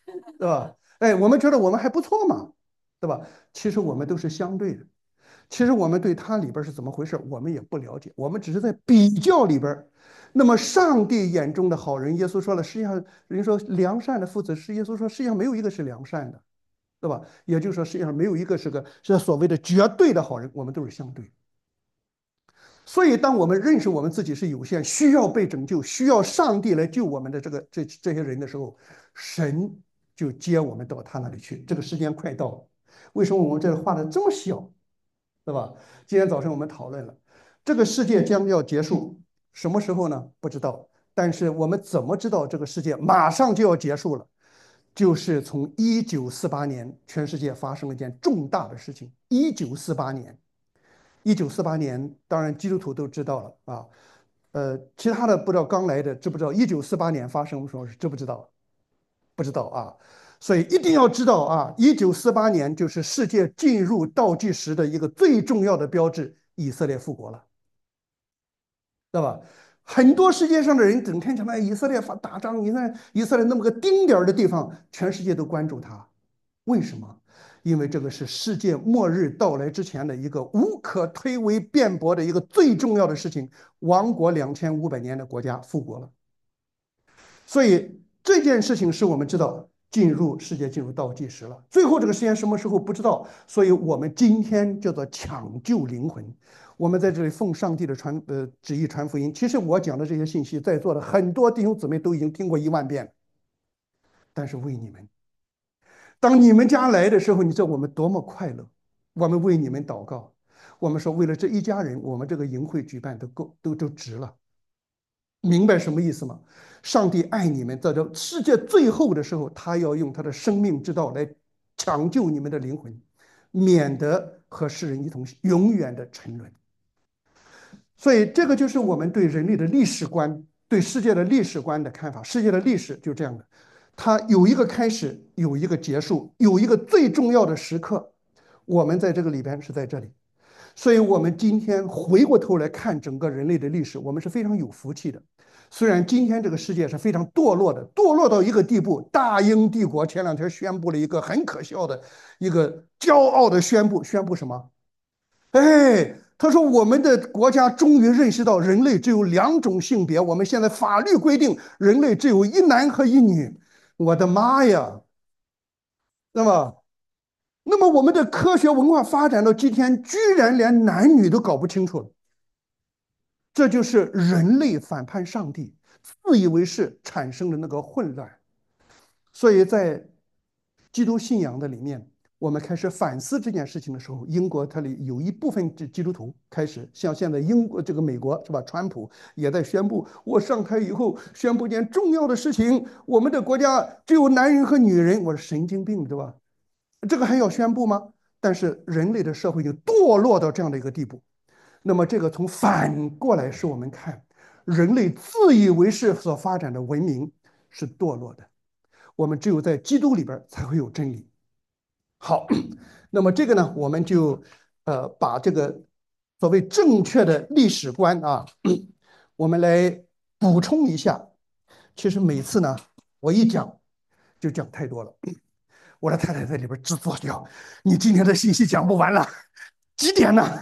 对吧？哎，我们觉得我们还不错嘛，对吧？其实我们都是相对的。其实我们对它里边是怎么回事，我们也不了解，我们只是在比较里边。那么，上帝眼中的好人，耶稣说了，世界上人说良善的父子是耶稣说，世界上没有一个是良善的，对吧？也就是说，世界上没有一个是个是所谓的绝对的好人，我们都是相对。所以，当我们认识我们自己是有限，需要被拯救，需要上帝来救我们的这个这这些人的时候，神就接我们到他那里去。这个时间快到了，为什么我们这个画的这么小，对吧？今天早上我们讨论了，这个世界将要结束，什么时候呢？不知道。但是我们怎么知道这个世界马上就要结束了？就是从一九四八年，全世界发生了一件重大的事情。一九四八年。一九四八年，当然基督徒都知道了啊，呃，其他的不知道刚来的知不知道？一九四八年发生什么事？知不知道？不知道啊，所以一定要知道啊，一九四八年就是世界进入倒计时的一个最重要的标志，以色列复国了，对吧？很多世界上的人整天讲，哎，以色列发打仗，你看以色列那么个丁点儿的地方，全世界都关注它，为什么？因为这个是世界末日到来之前的一个无可推诿辩驳的一个最重要的事情，亡国两千五百年的国家复国了。所以这件事情使我们知道进入世界进入倒计时了。最后这个时间什么时候不知道，所以我们今天叫做抢救灵魂。我们在这里奉上帝的传呃旨意传福音。其实我讲的这些信息，在座的很多弟兄姊妹都已经听过一万遍了，但是为你们，当你们家来的时候，你知道我们多么快乐。我们为你们祷告，我们说为了这一家人，我们这个营会举办都够都都值了。明白什么意思吗？上帝爱你们，在这世界最后的时候，他要用他的生命之道来抢救你们的灵魂，免得和世人一同永远的沉沦。所以，这个就是我们对人类的历史观、对世界的历史观的看法。世界的历史就这样的，它有一个开始，有一个结束，有一个最重要的时刻。我们在这个里边是在这里。所以，我们今天回过头来看整个人类的历史，我们是非常有福气的。虽然今天这个世界是非常堕落的，堕落到一个地步，大英帝国前两天宣布了一个很可笑的一个骄傲的宣布，宣布什么？哎，他说我们的国家终于认识到人类只有两种性别，我们现在法律规定人类只有一男和一女。我的妈呀！那么，那么我们的科学文化发展到今天，居然连男女都搞不清楚了。这就是人类反叛上帝、自以为是产生的那个混乱。所以在基督信仰的里面，我们开始反思这件事情的时候，英国它里有一部分基督徒开始像现在英国这个美国是吧？川普也在宣布，我上台以后宣布一件重要的事情，我们的国家只有男人和女人。我是神经病对吧？这个还要宣布吗？但是人类的社会就堕落到这样的一个地步。那么这个从反过来使我们看，人类自以为是所发展的文明是堕落的。我们只有在基督里边才会有真理。好，那么这个呢，我们就呃把这个所谓正确的历史观啊，我们来补充一下。其实每次呢，我一讲就讲太多了，我的太太在里边直作叫：“你今天的信息讲不完了，几点呢？”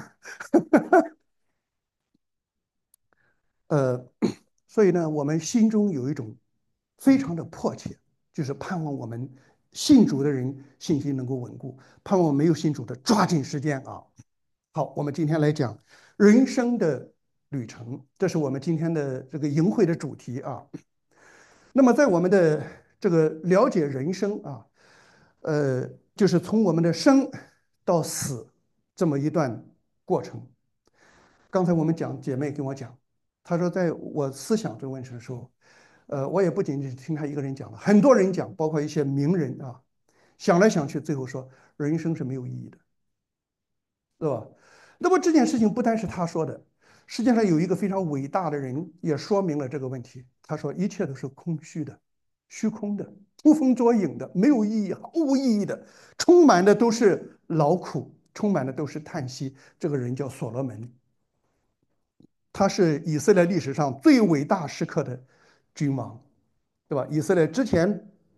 呃，所以呢，我们心中有一种非常的迫切，就是盼望我们信主的人信心能够稳固，盼望没有信主的抓紧时间啊。好，我们今天来讲人生的旅程，这是我们今天的这个营会的主题啊。那么在我们的这个了解人生啊，呃，就是从我们的生到死这么一段过程。刚才我们讲，姐妹跟我讲，她说，在我思想这个问题的时候，呃，我也不仅仅是听她一个人讲了，很多人讲，包括一些名人啊，想来想去，最后说人生是没有意义的，对吧？那么这件事情不单是他说的，世界上有一个非常伟大的人也说明了这个问题。他说，一切都是空虚的、虚空的、捕风捉影的、没有意义、毫无意义的，充满的都是劳苦，充满的都是叹息。这个人叫所罗门。他是以色列历史上最伟大时刻的君王，对吧？以色列之前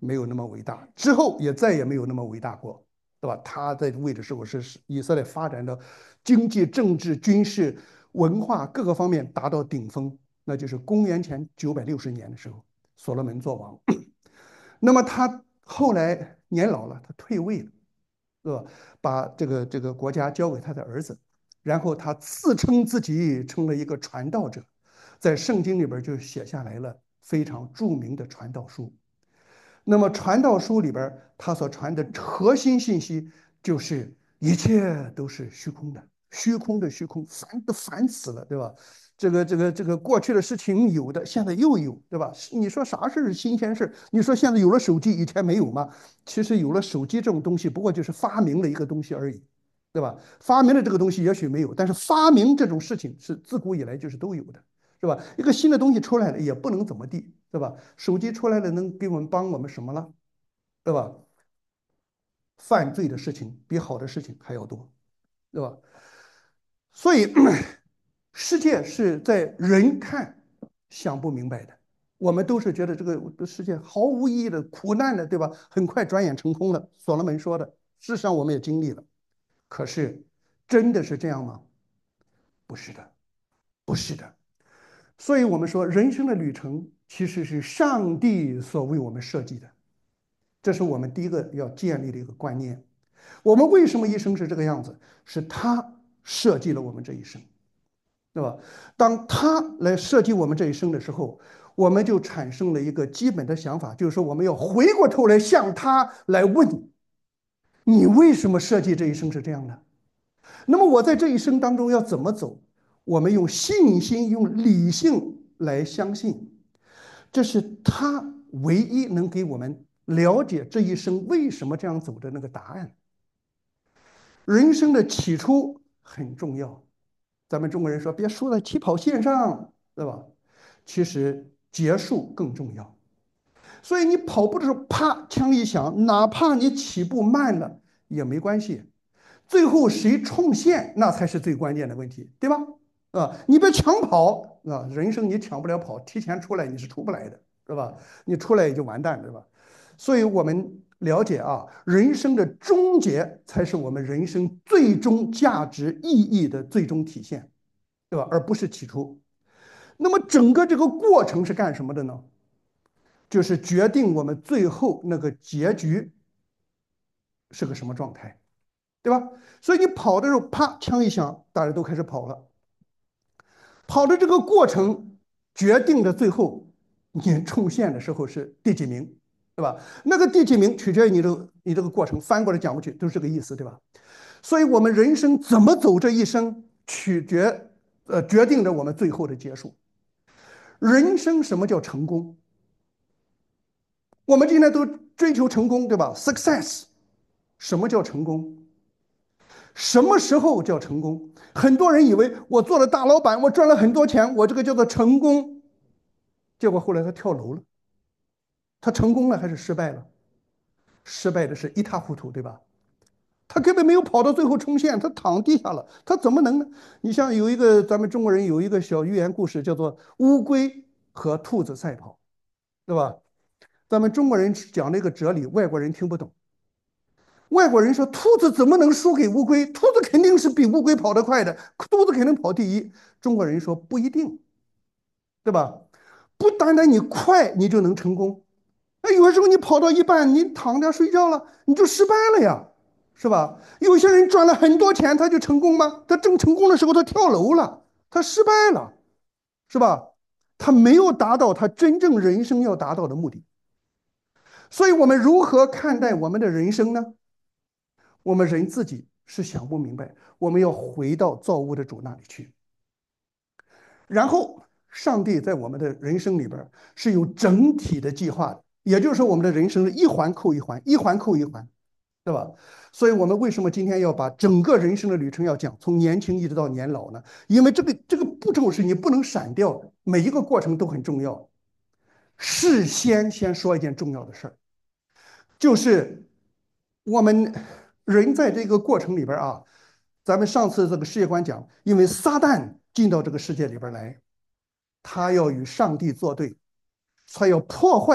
没有那么伟大，之后也再也没有那么伟大过，对吧？他在位的时候是以色列发展的经济、政治、军事、文化各个方面达到顶峰，那就是公元前九百六十年的时候，所罗门作王。那么他后来年老了，他退位了，对吧？把这个这个国家交给他的儿子，然后他自称自己成了一个传道者，在圣经里边就写下来了非常著名的传道书。那么传道书里边他所传的核心信息就是一切都是虚空的，虚空的虚空，烦都烦死了，对吧？这个这个这个过去的事情有的，现在又有，对吧？你说啥事是新鲜事？你说现在有了手机，以前没有吗？其实有了手机这种东西，不过就是发明了一个东西而已，对吧？发明了这个东西也许没有，但是发明这种事情是自古以来就是都有的，是吧？一个新的东西出来了也不能怎么地，对吧？手机出来了能给我们帮我们什么了，对吧？犯罪的事情比好的事情还要多，对吧？所以世界是在人看想不明白的，我们都是觉得这个世界毫无意义的、苦难的，对吧？很快转眼成空了。所罗门说的，事实上我们也经历了。可是真的是这样吗？不是的，不是的。所以我们说，人生的旅程其实是上帝所为我们设计的，这是我们第一个要建立的一个观念。我们为什么一生是这个样子？是他设计了我们这一生。对吧？当他来设计我们这一生的时候，我们就产生了一个基本的想法，就是说我们要回过头来向他来问：你为什么设计这一生是这样的？那么我在这一生当中要怎么走？我们用信心、用理性来相信，这是他唯一能给我们了解这一生为什么这样走的那个答案。人生的起初很重要，咱们中国人说别输在起跑线上，对吧？其实结束更重要。所以你跑步的时候，啪，枪一响，哪怕你起步慢了也没关系，最后谁冲线，那才是最关键的问题，对吧？啊，你别抢跑啊！人生你抢不了跑，提前出来你是出不来的，对吧？你出来也就完蛋，对吧？所以我们了解啊，人生的终结才是我们人生最终价值意义的最终体现，对吧？而不是起初。那么整个这个过程是干什么的呢？就是决定我们最后那个结局是个什么状态，对吧？所以你跑的时候，啪，枪一响，大家都开始跑了。跑的这个过程决定的最后你冲线的时候是第几名，对吧？那个第几名取决于你的你这个过程，翻过来讲过去都是这个意思，对吧？所以我们人生怎么走这一生，取决呃决定着我们最后的结束。人生什么叫成功？我们今天都追求成功，对吧？Success，什么叫成功？什么时候叫成功？很多人以为我做了大老板，我赚了很多钱，我这个叫做成功。结果后来他跳楼了，他成功了还是失败了？失败的是一塌糊涂，对吧？他根本没有跑到最后冲线，他躺地下了，他怎么能呢？你像有一个咱们中国人有一个小寓言故事，叫做乌龟和兔子赛跑，对吧？咱们中国人讲那个哲理，外国人听不懂。外国人说兔子怎么能输给乌龟？兔子肯定是比乌龟跑得快的，兔子肯定跑第一。中国人说不一定，对吧？不单单你快，你就能成功。那有时候你跑到一半，你躺着睡觉了，你就失败了呀，是吧？有些人赚了很多钱，他就成功吗？他正成功的时候，他跳楼了，他失败了，是吧？他没有达到他真正人生要达到的目的。所以我们如何看待我们的人生呢？我们人自己是想不明白，我们要回到造物的主那里去。然后，上帝在我们的人生里边是有整体的计划的，也就是说，我们的人生是一环扣一环，一环扣一环，对吧？所以我们为什么今天要把整个人生的旅程要讲，从年轻一直到年老呢？因为这个这个步骤是你不能闪掉的，每一个过程都很重要。事先先说一件重要的事儿，就是我们人在这个过程里边啊，咱们上次这个世界观讲，因为撒旦进到这个世界里边来，他要与上帝作对，他要破坏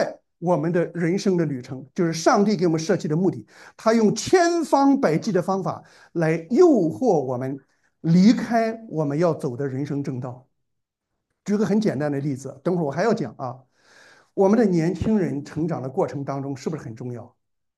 我们的人生的旅程，就是上帝给我们设计的目的。他用千方百计的方法来诱惑我们离开我们要走的人生正道。举个很简单的例子，等会儿我还要讲啊。我们的年轻人成长的过程当中，是不是很重要？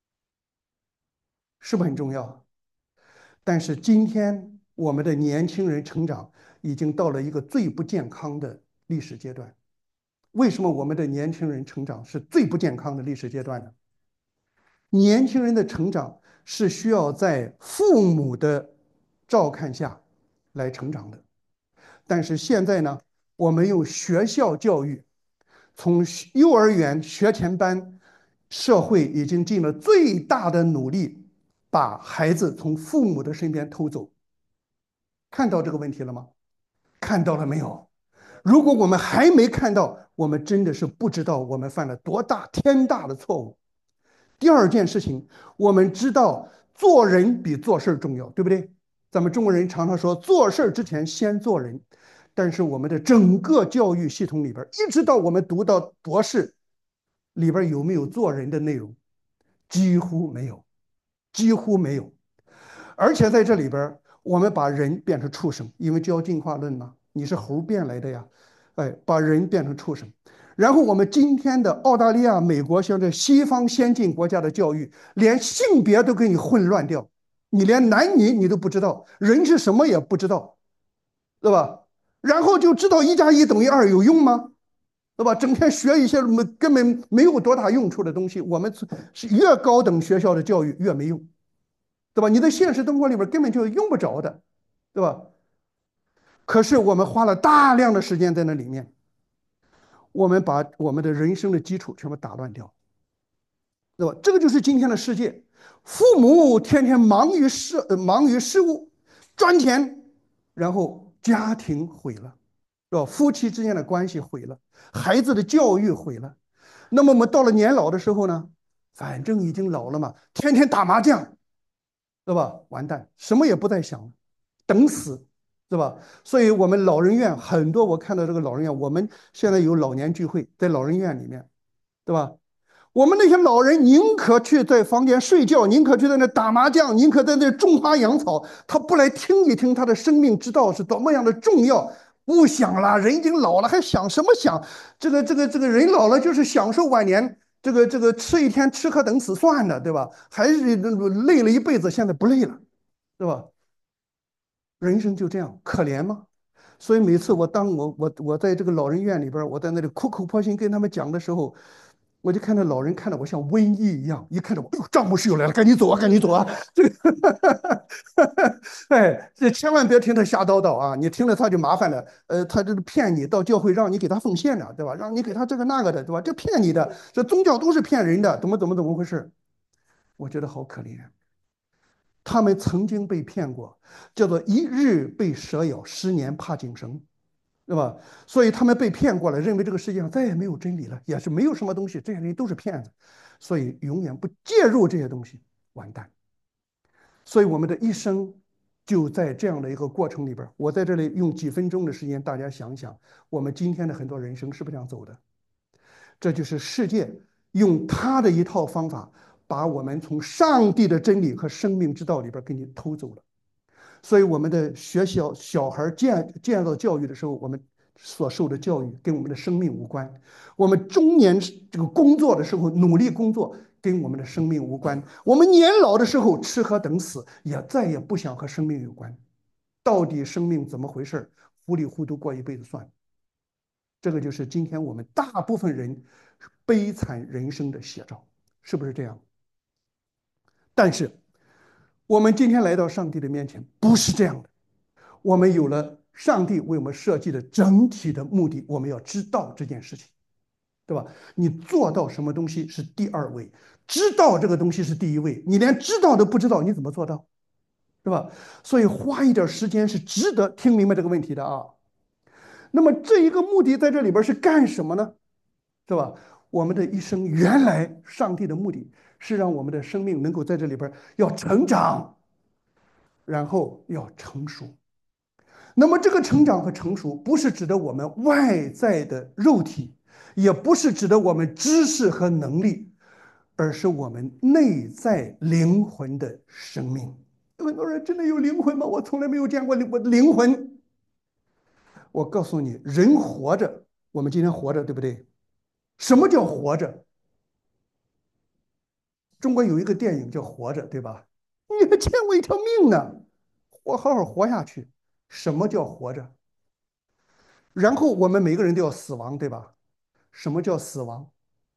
是不是很重要？但是今天我们的年轻人成长已经到了一个最不健康的历史阶段。为什么我们的年轻人成长是最不健康的历史阶段呢？年轻人的成长是需要在父母的照看下来成长的，但是现在呢，我们用学校教育，从幼儿园学前班，社会已经尽了最大的努力，把孩子从父母的身边偷走。看到这个问题了吗？看到了没有？如果我们还没看到，我们真的是不知道我们犯了多大天大的错误。第二件事情，我们知道做人比做事重要，对不对？咱们中国人常常说做事之前先做人，但是我们的整个教育系统里边，一直到我们读到博士里边有没有做人的内容？几乎没有，几乎没有。而且在这里边，我们把人变成畜生，因为教进化论嘛，你是猴变来的呀，哎，把人变成畜生。然后我们今天的澳大利亚、美国，像这西方先进国家的教育，连性别都给你混乱掉，你连男女你都不知道，人是什么也不知道，对吧？然后就知道一加一等于二有用吗？对吧？整天学一些没根本没有多大用处的东西，我们是越高等学校的教育越没用。对吧？你在现实生活里边根本就用不着的，对吧？可是我们花了大量的时间在那里面，我们把我们的人生的基础全部打乱掉，对吧？这个就是今天的世界，父母天天忙于事，呃忙于事务，赚钱，然后家庭毁了，是吧？夫妻之间的关系毁了，孩子的教育毁了。那么我们到了年老的时候呢，反正已经老了嘛，天天打麻将，对吧？完蛋，什么也不再想了，等死，对吧？所以，我们老人院很多，我看到这个老人院，我们现在有老年聚会，在老人院里面，对吧？我们那些老人宁可去在房间睡觉，宁可去在那打麻将，宁可在那种花养草，他不来听一听他的生命之道是多么样的重要。不想了，人已经老了，还想什么想？这个这个这个人老了就是享受晚年，这个这个吃一天吃喝等死算了，对吧？还是累了一辈子，现在不累了，对吧？人生就这样，可怜吗？所以每次我当我我我在这个老人院里边，我在那里苦口婆心跟他们讲的时候，我就看到老人看到我像瘟疫一样，一看到我，哎呦，张牧师又来了，赶紧走啊，赶紧走啊！这个，哎，这千万别听他瞎叨叨啊！你听了他就麻烦了。呃，他这个骗你到教会让你给他奉献的，对吧？让你给他这个那个的，对吧？这骗你的，这宗教都是骗人的，怎么怎么怎么回事？我觉得好可怜。他们曾经被骗过，叫做一日被蛇咬，十年怕井绳，对吧？所以他们被骗过了，认为这个世界上再也没有真理了，也是没有什么东西，这些人都是骗子，所以永远不介入这些东西，完蛋。所以我们的一生就在这样的一个过程里边。我在这里用几分钟的时间，大家想想，我们今天的很多人生是不是这样走的？这就是世界用他的一套方法，把我们从上帝的真理和生命之道里边给你偷走了。所以我们的学校小孩建建造教育的时候，我们所受的教育跟我们的生命无关；我们中年这个工作的时候努力工作，跟我们的生命无关；我们年老的时候吃喝等死，也再也不想和生命有关。到底生命怎么回事？糊里糊涂过一辈子算了。这个就是今天我们大部分人悲惨人生的写照，是不是这样？但是我们今天来到上帝的面前，不是这样的。我们有了上帝为我们设计的整体的目的，我们要知道这件事情，对吧？你做到什么东西是第二位，知道这个东西是第一位。你连知道都不知道，你怎么做到？对吧？所以花一点时间是值得听明白这个问题的啊。那么这一个目的在这里边是干什么呢？对吧？我们的一生原来上帝的目的是让我们的生命能够在这里边要成长，然后要成熟。那么这个成长和成熟不是指的我们外在的肉体， 也不是指的我们知识和能力，而是我们内在灵魂的生命。有很多人真的有灵魂吗？我从来没有见过我的灵魂。我告诉你，人活着，我们今天活着，对不对？什么叫活着？中国有一个电影叫《活着》，对吧？你还欠我一条命呢，我好好活下去。什么叫活着？然后我们每个人都要死亡，对吧？什么叫死亡？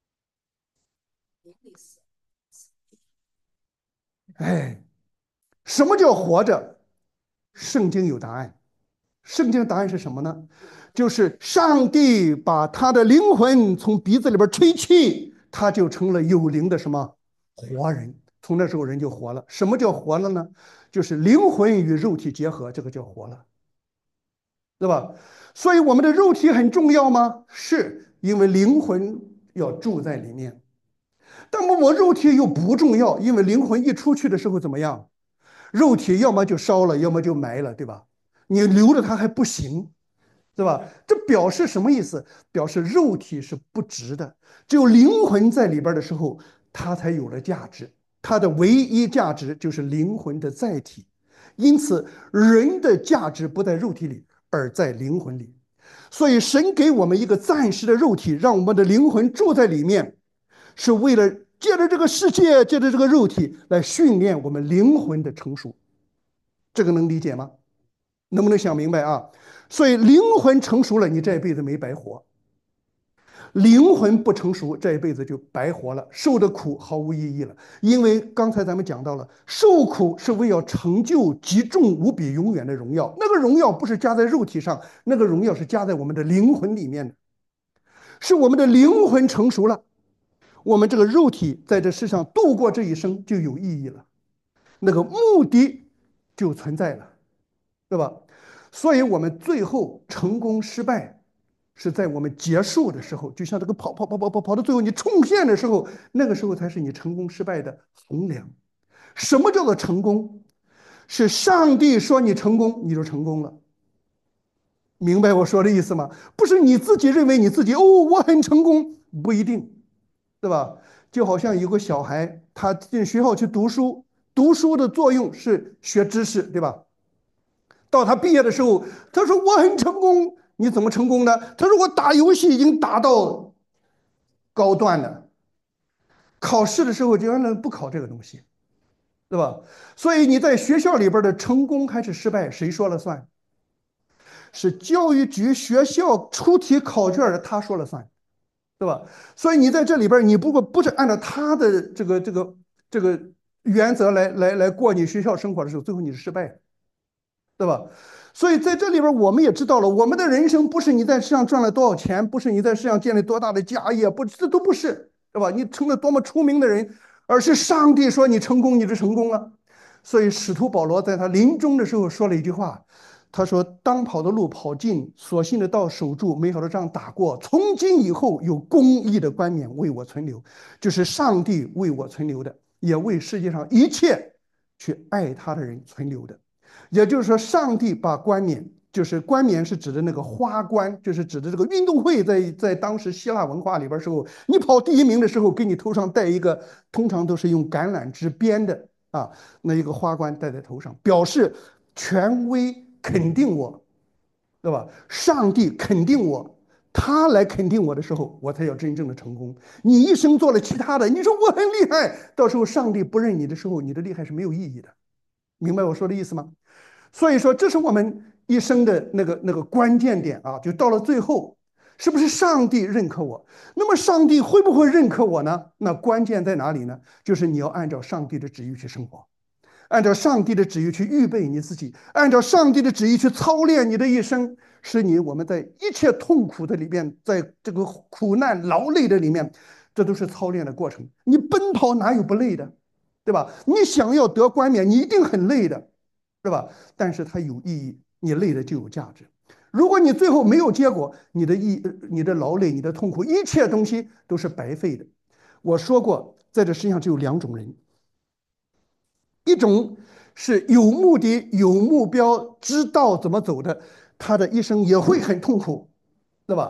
哎，什么叫活着？圣经有答案。圣经的答案是什么呢？就是上帝把他的灵魂从鼻子里边吹气，他就成了有灵的什么活人。从那时候人就活了。什么叫活了呢？就是灵魂与肉体结合，这个叫活了，对吧？所以我们的肉体很重要吗？是因为灵魂要住在里面。但么我肉体又不重要，因为灵魂一出去的时候怎么样？肉体要么就烧了，要么就埋了，对吧？你留着它还不行，对吧？这表示什么意思？表示肉体是不值的，只有灵魂在里边的时候，它才有了价值。它的唯一价值就是灵魂的载体。因此，人的价值不在肉体里，而在灵魂里。所以，神给我们一个暂时的肉体，让我们的灵魂住在里面，是为了借着这个世界，借着这个肉体来训练我们灵魂的成熟。这个能理解吗？能不能想明白啊？所以灵魂成熟了，你这一辈子没白活；灵魂不成熟，这一辈子就白活了，受的苦毫无意义了。因为刚才咱们讲到了，受苦是为要成就极重无比、永远的荣耀。那个荣耀不是加在肉体上，那个荣耀是加在我们的灵魂里面的。是我们的灵魂成熟了，我们这个肉体在这世上度过这一生就有意义了，那个目的就存在了。对吧？所以我们最后成功失败，是在我们结束的时候，就像这个跑跑跑跑跑跑到最后你冲线的时候，那个时候才是你成功失败的衡量。什么叫做成功？是上帝说你成功，你就成功了。明白我说的意思吗？不是你自己认为你自己哦，我很成功，不一定，对吧？就好像有个小孩，他进学校去读书，读书的作用是学知识，对吧？到他毕业的时候，他说我很成功。你怎么成功的？他说我打游戏已经打到高段了。考试的时候就原来不考这个东西，对吧？所以你在学校里边的成功还是失败，谁说了算？是教育局学校出题考卷的他说了算，对吧？所以你在这里边，你不过不是按照他的这个这个这个原则来来来过你学校生活的时候，最后你是失败的。对吧？所以在这里边，我们也知道了，我们的人生不是你在世上赚了多少钱，不是你在世上建立多大的家业，不，这都不是，对吧？你成了多么出名的人，而是上帝说你成功，你就成功了。所以使徒保罗在他临终的时候说了一句话，他说：“当跑的路跑尽，所信的道守住，美好的仗打过。从今以后，有公义的冠冕为我存留，就是上帝为我存留的，也为世界上一切去爱他的人存留的。”也就是说，上帝把冠冕，就是冠冕是指的那个花冠，就是指的这个运动会在在当时希腊文化里边时候，你跑第一名的时候，给你头上戴一个，通常都是用橄榄枝编的啊，那一个花冠戴在头上，表示权威肯定我，对吧？上帝肯定我。他来肯定我的时候，我才叫真正的成功。你一生做了其他的，你说我很厉害，到时候上帝不认你的时候，你的厉害是没有意义的。明白我说的意思吗？所以说，这是我们一生的那个那个关键点啊！就到了最后，是不是上帝认可我？那么上帝会不会认可我呢？那关键在哪里呢？就是你要按照上帝的旨意去生活，按照上帝的旨意去预备你自己，按照上帝的旨意去操练你的一生，使你我们在一切痛苦的里面，在这个苦难劳累的里面，这都是操练的过程。你奔跑哪有不累的，对吧？你想要得冠冕，你一定很累的。是吧？但是它有意义，你累的就有价值。如果你最后没有结果，你的意、你的劳累、你的痛苦，一切东西都是白费的。我说过，在这世界上就有两种人，一种是有目的、有目标、知道怎么走的，他的一生也会很痛苦，对吧？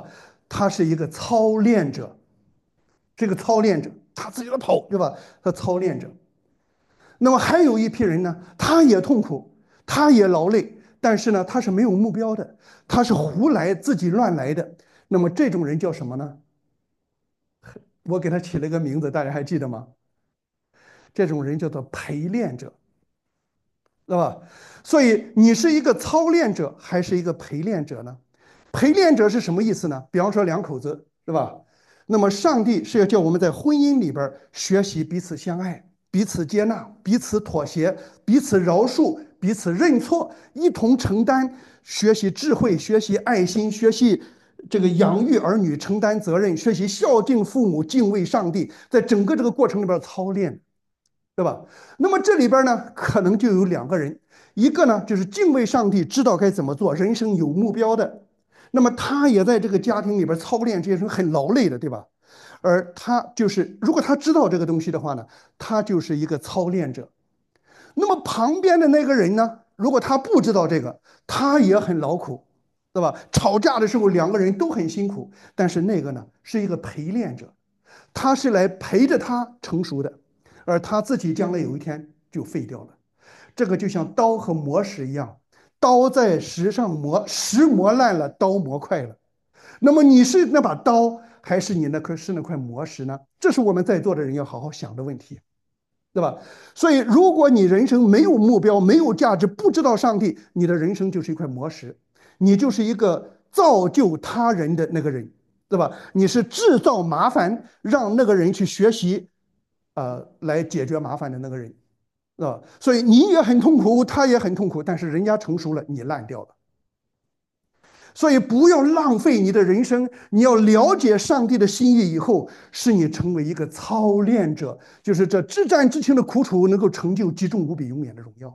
他是一个操练者，这个操练者他自己在跑，对吧？他操练者。那么还有一批人呢，他也痛苦，他也劳累，但是呢，他是没有目标的，他是胡来自己乱来的。那么这种人叫什么呢？我给他起了一个名字，大家还记得吗？这种人叫做陪练者，对吧？所以你是一个操练者还是一个陪练者呢？陪练者是什么意思呢？比方说两口子，是吧？那么上帝是要叫我们在婚姻里边学习彼此相爱、彼此接纳、彼此妥协、彼此饶恕、彼此认错，一同承担，学习智慧、学习爱心、学习这个养育儿女、承担责任、学习孝敬父母、敬畏上帝，在整个这个过程里边操练。对吧？那么这里边呢，可能就有两个人，一个呢就是敬畏上帝，知道该怎么做，人生有目标的，那么他也在这个家庭里边操练这些人很劳累的，对吧？而他就是，如果他知道这个东西的话呢，他就是一个操练者。那么旁边的那个人呢，如果他不知道这个，他也很劳苦，对吧？吵架的时候两个人都很辛苦，但是那个呢是一个陪练者，他是来陪着他成熟的，而他自己将来有一天就废掉了。这个就像刀和磨石一样，刀在石上磨，石磨烂了，刀磨快了。那么你是那把刀，还是你那颗是那块磨石呢？这是我们在座的人要好好想的问题。对吧？所以，如果你人生没有目标、没有价值、不知道上帝，你的人生就是一块磨石，你就是一个造就他人的那个人，对吧？你是制造麻烦，让那个人去学习，呃，来解决麻烦的那个人，是吧？所以你也很痛苦，他也很痛苦，但是人家成熟了，你烂掉了。所以不要浪费你的人生，你要了解上帝的心意以后，使你成为一个操练者，就是这至战至轻的苦楚能够成就极重无比永远的荣耀。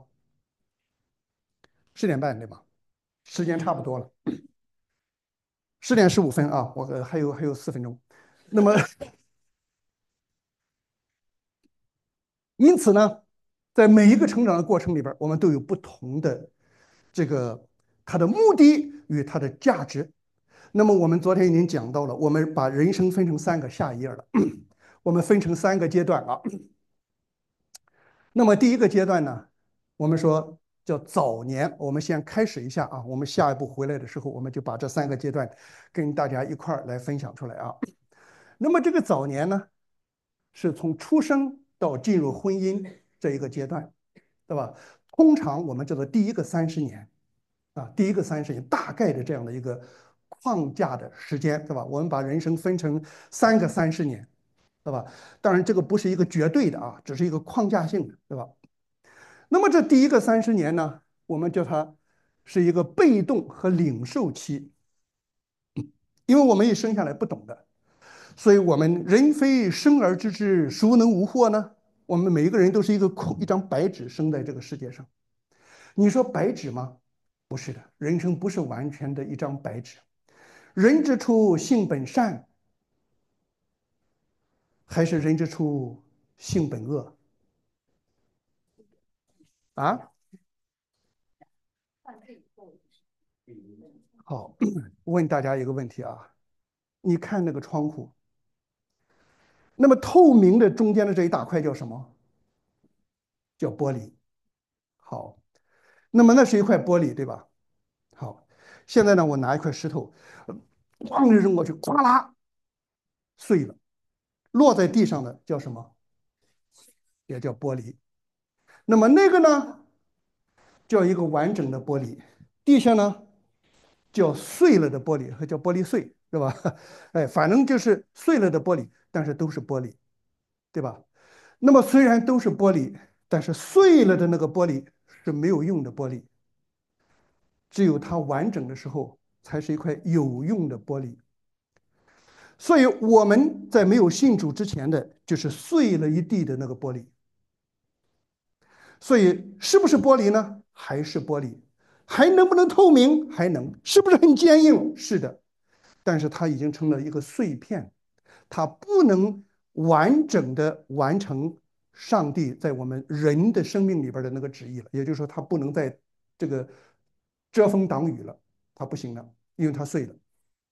十点半对吧？时间差不多了，十点十五分啊，我还有还有四分钟。那么，因此呢，在每一个成长的过程里边，我们都有不同的这个它的目的与它的价值。那么我们昨天已经讲到了，我们把人生分成三个，下一页了，我们分成三个阶段啊。那么第一个阶段呢，我们说叫早年，我们先开始一下啊。我们下一步回来的时候，我们就把这三个阶段跟大家一块儿来分享出来啊。那么这个早年呢，是从出生到进入婚姻这一个阶段，对吧？通常我们叫做第一个三十年啊，第一个三十年大概的这样的一个框架的时间，对吧？我们把人生分成三个三十年，对吧？当然这个不是一个绝对的啊，只是一个框架性的，对吧？那么这第一个三十年呢，我们叫它是一个被动和领受期，因为我们一生下来不懂的，所以我们人非生而知之，孰能无惑呢？我们每一个人都是一个空一张白纸生在这个世界上。你说白纸吗？不是的，人生不是完全的一张白纸。人之初，性本善，还是人之初，性本恶啊？好，问大家一个问题啊，你看那个窗户，那么透明的中间的这一大块叫什么？叫玻璃。好，那么那是一块玻璃，对吧？好，现在呢，我拿一块石头，咣的扔过去，哗啦碎了，落在地上的叫什么？也叫玻璃。那么那个呢，叫一个完整的玻璃。地下呢，叫碎了的玻璃，和叫玻璃碎，对吧？哎，反正就是碎了的玻璃，但是都是玻璃，对吧？那么虽然都是玻璃，但是碎了的那个玻璃是没有用的玻璃，只有它完整的时候才是一块有用的玻璃。所以我们在没有信主之前的，就是碎了一地的那个玻璃。所以是不是玻璃呢？还是玻璃。还能不能透明？还能。是不是很坚硬？是的。但是它已经成了一个碎片，它不能完整的完成上帝在我们人的生命里边的那个旨意了。也就是说，它不能在这个遮风挡雨了，它不行了，因为它碎了。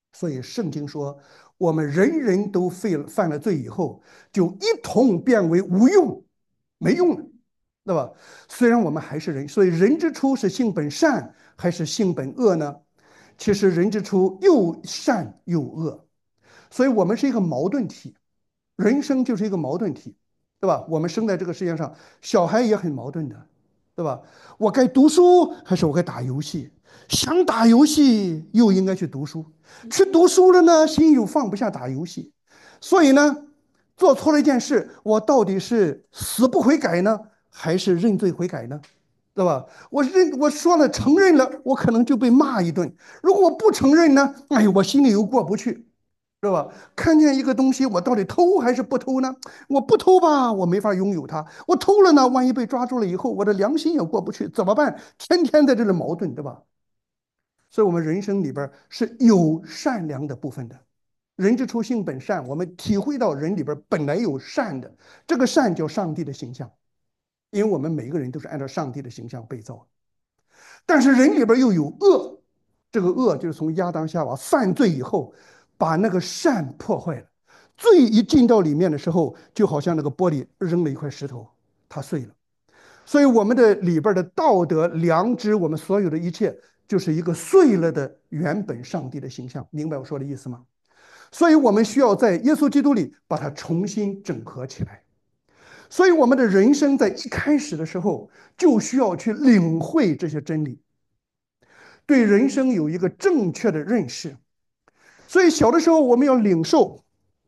所以圣经说，我们人人都犯了犯了罪以后，就一同变为无用，没用了，对吧？虽然我们还是人，所以人之初是性本善还是性本恶呢？其实人之初又善又恶，所以我们是一个矛盾体。人生就是一个矛盾体，对吧？我们生在这个世界上，小孩也很矛盾的，对吧？我该读书还是我该打游戏？想打游戏又应该去读书，去读书了呢，心又放不下打游戏，所以呢，做错了一件事，我到底是死不悔改呢，还是认罪悔改呢？对吧？我认我说了承认了，我可能就被骂一顿；如果我不承认呢，哎呦，我心里又过不去。是吧？看见一个东西，我到底偷还是不偷呢？我不偷吧，我没法拥有它；我偷了呢，万一被抓住了以后，我的良心也过不去，怎么办？天天在这里矛盾，对吧？所以，我们人生里边是有善良的部分的。人之初，性本善，我们体会到人里边本来有善的，这个善叫上帝的形象，因为我们每一个人都是按照上帝的形象被造的。但是人里边又有恶，这个恶就是从亚当夏娃犯罪以后，把那个善破坏了。罪一进到里面的时候，就好像那个玻璃扔了一块石头，它碎了。所以我们的里边的道德、良知，我们所有的一切，就是一个碎了的原本上帝的形象。明白我说的意思吗？所以我们需要在耶稣基督里把它重新整合起来。所以我们的人生在一开始的时候，就需要去领会这些真理。对人生有一个正确的认识。所以小的时候我们要领受，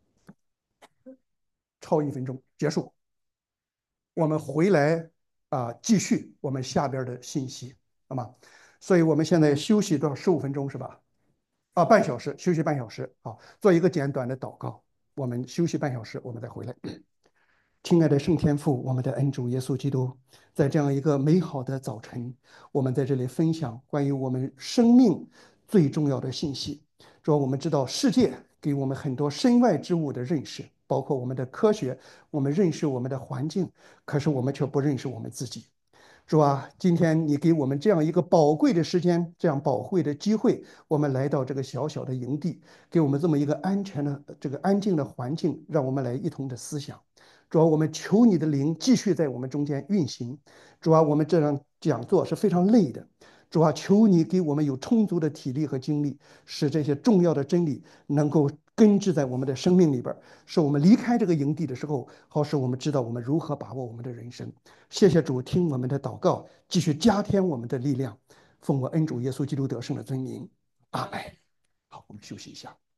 超一分钟结束，我们回来啊，继续我们下边的信息，好吗？所以我们现在休息多少？十五分钟是吧？啊，半小时，休息半小时，好，做一个简短的祷告。我们休息半小时，我们再回来。亲爱的圣天父，我们的恩主耶稣基督，在这样一个美好的早晨，我们在这里分享关于我们生命最重要的信息。主要我们知道世界给我们很多身外之物的认识，包括我们的科学，我们认识我们的环境，可是我们却不认识我们自己。主啊，今天你给我们这样一个宝贵的时间，这样宝贵的机会，我们来到这个小小的营地，给我们这么一个安全的、这个安静的环境，让我们来一同的思想。主啊，我们求你的灵继续在我们中间运行。主啊，我们这样讲座是非常累的。主啊，求你给我们有充足的体力和精力，使这些重要的真理能够根植在我们的生命里边，使我们离开这个营地的时候，好使我们知道我们如何把握我们的人生。谢谢主，听我们的祷告，继续加添我们的力量。奉我恩主耶稣基督得胜的尊名，阿门。好，我们休息一下。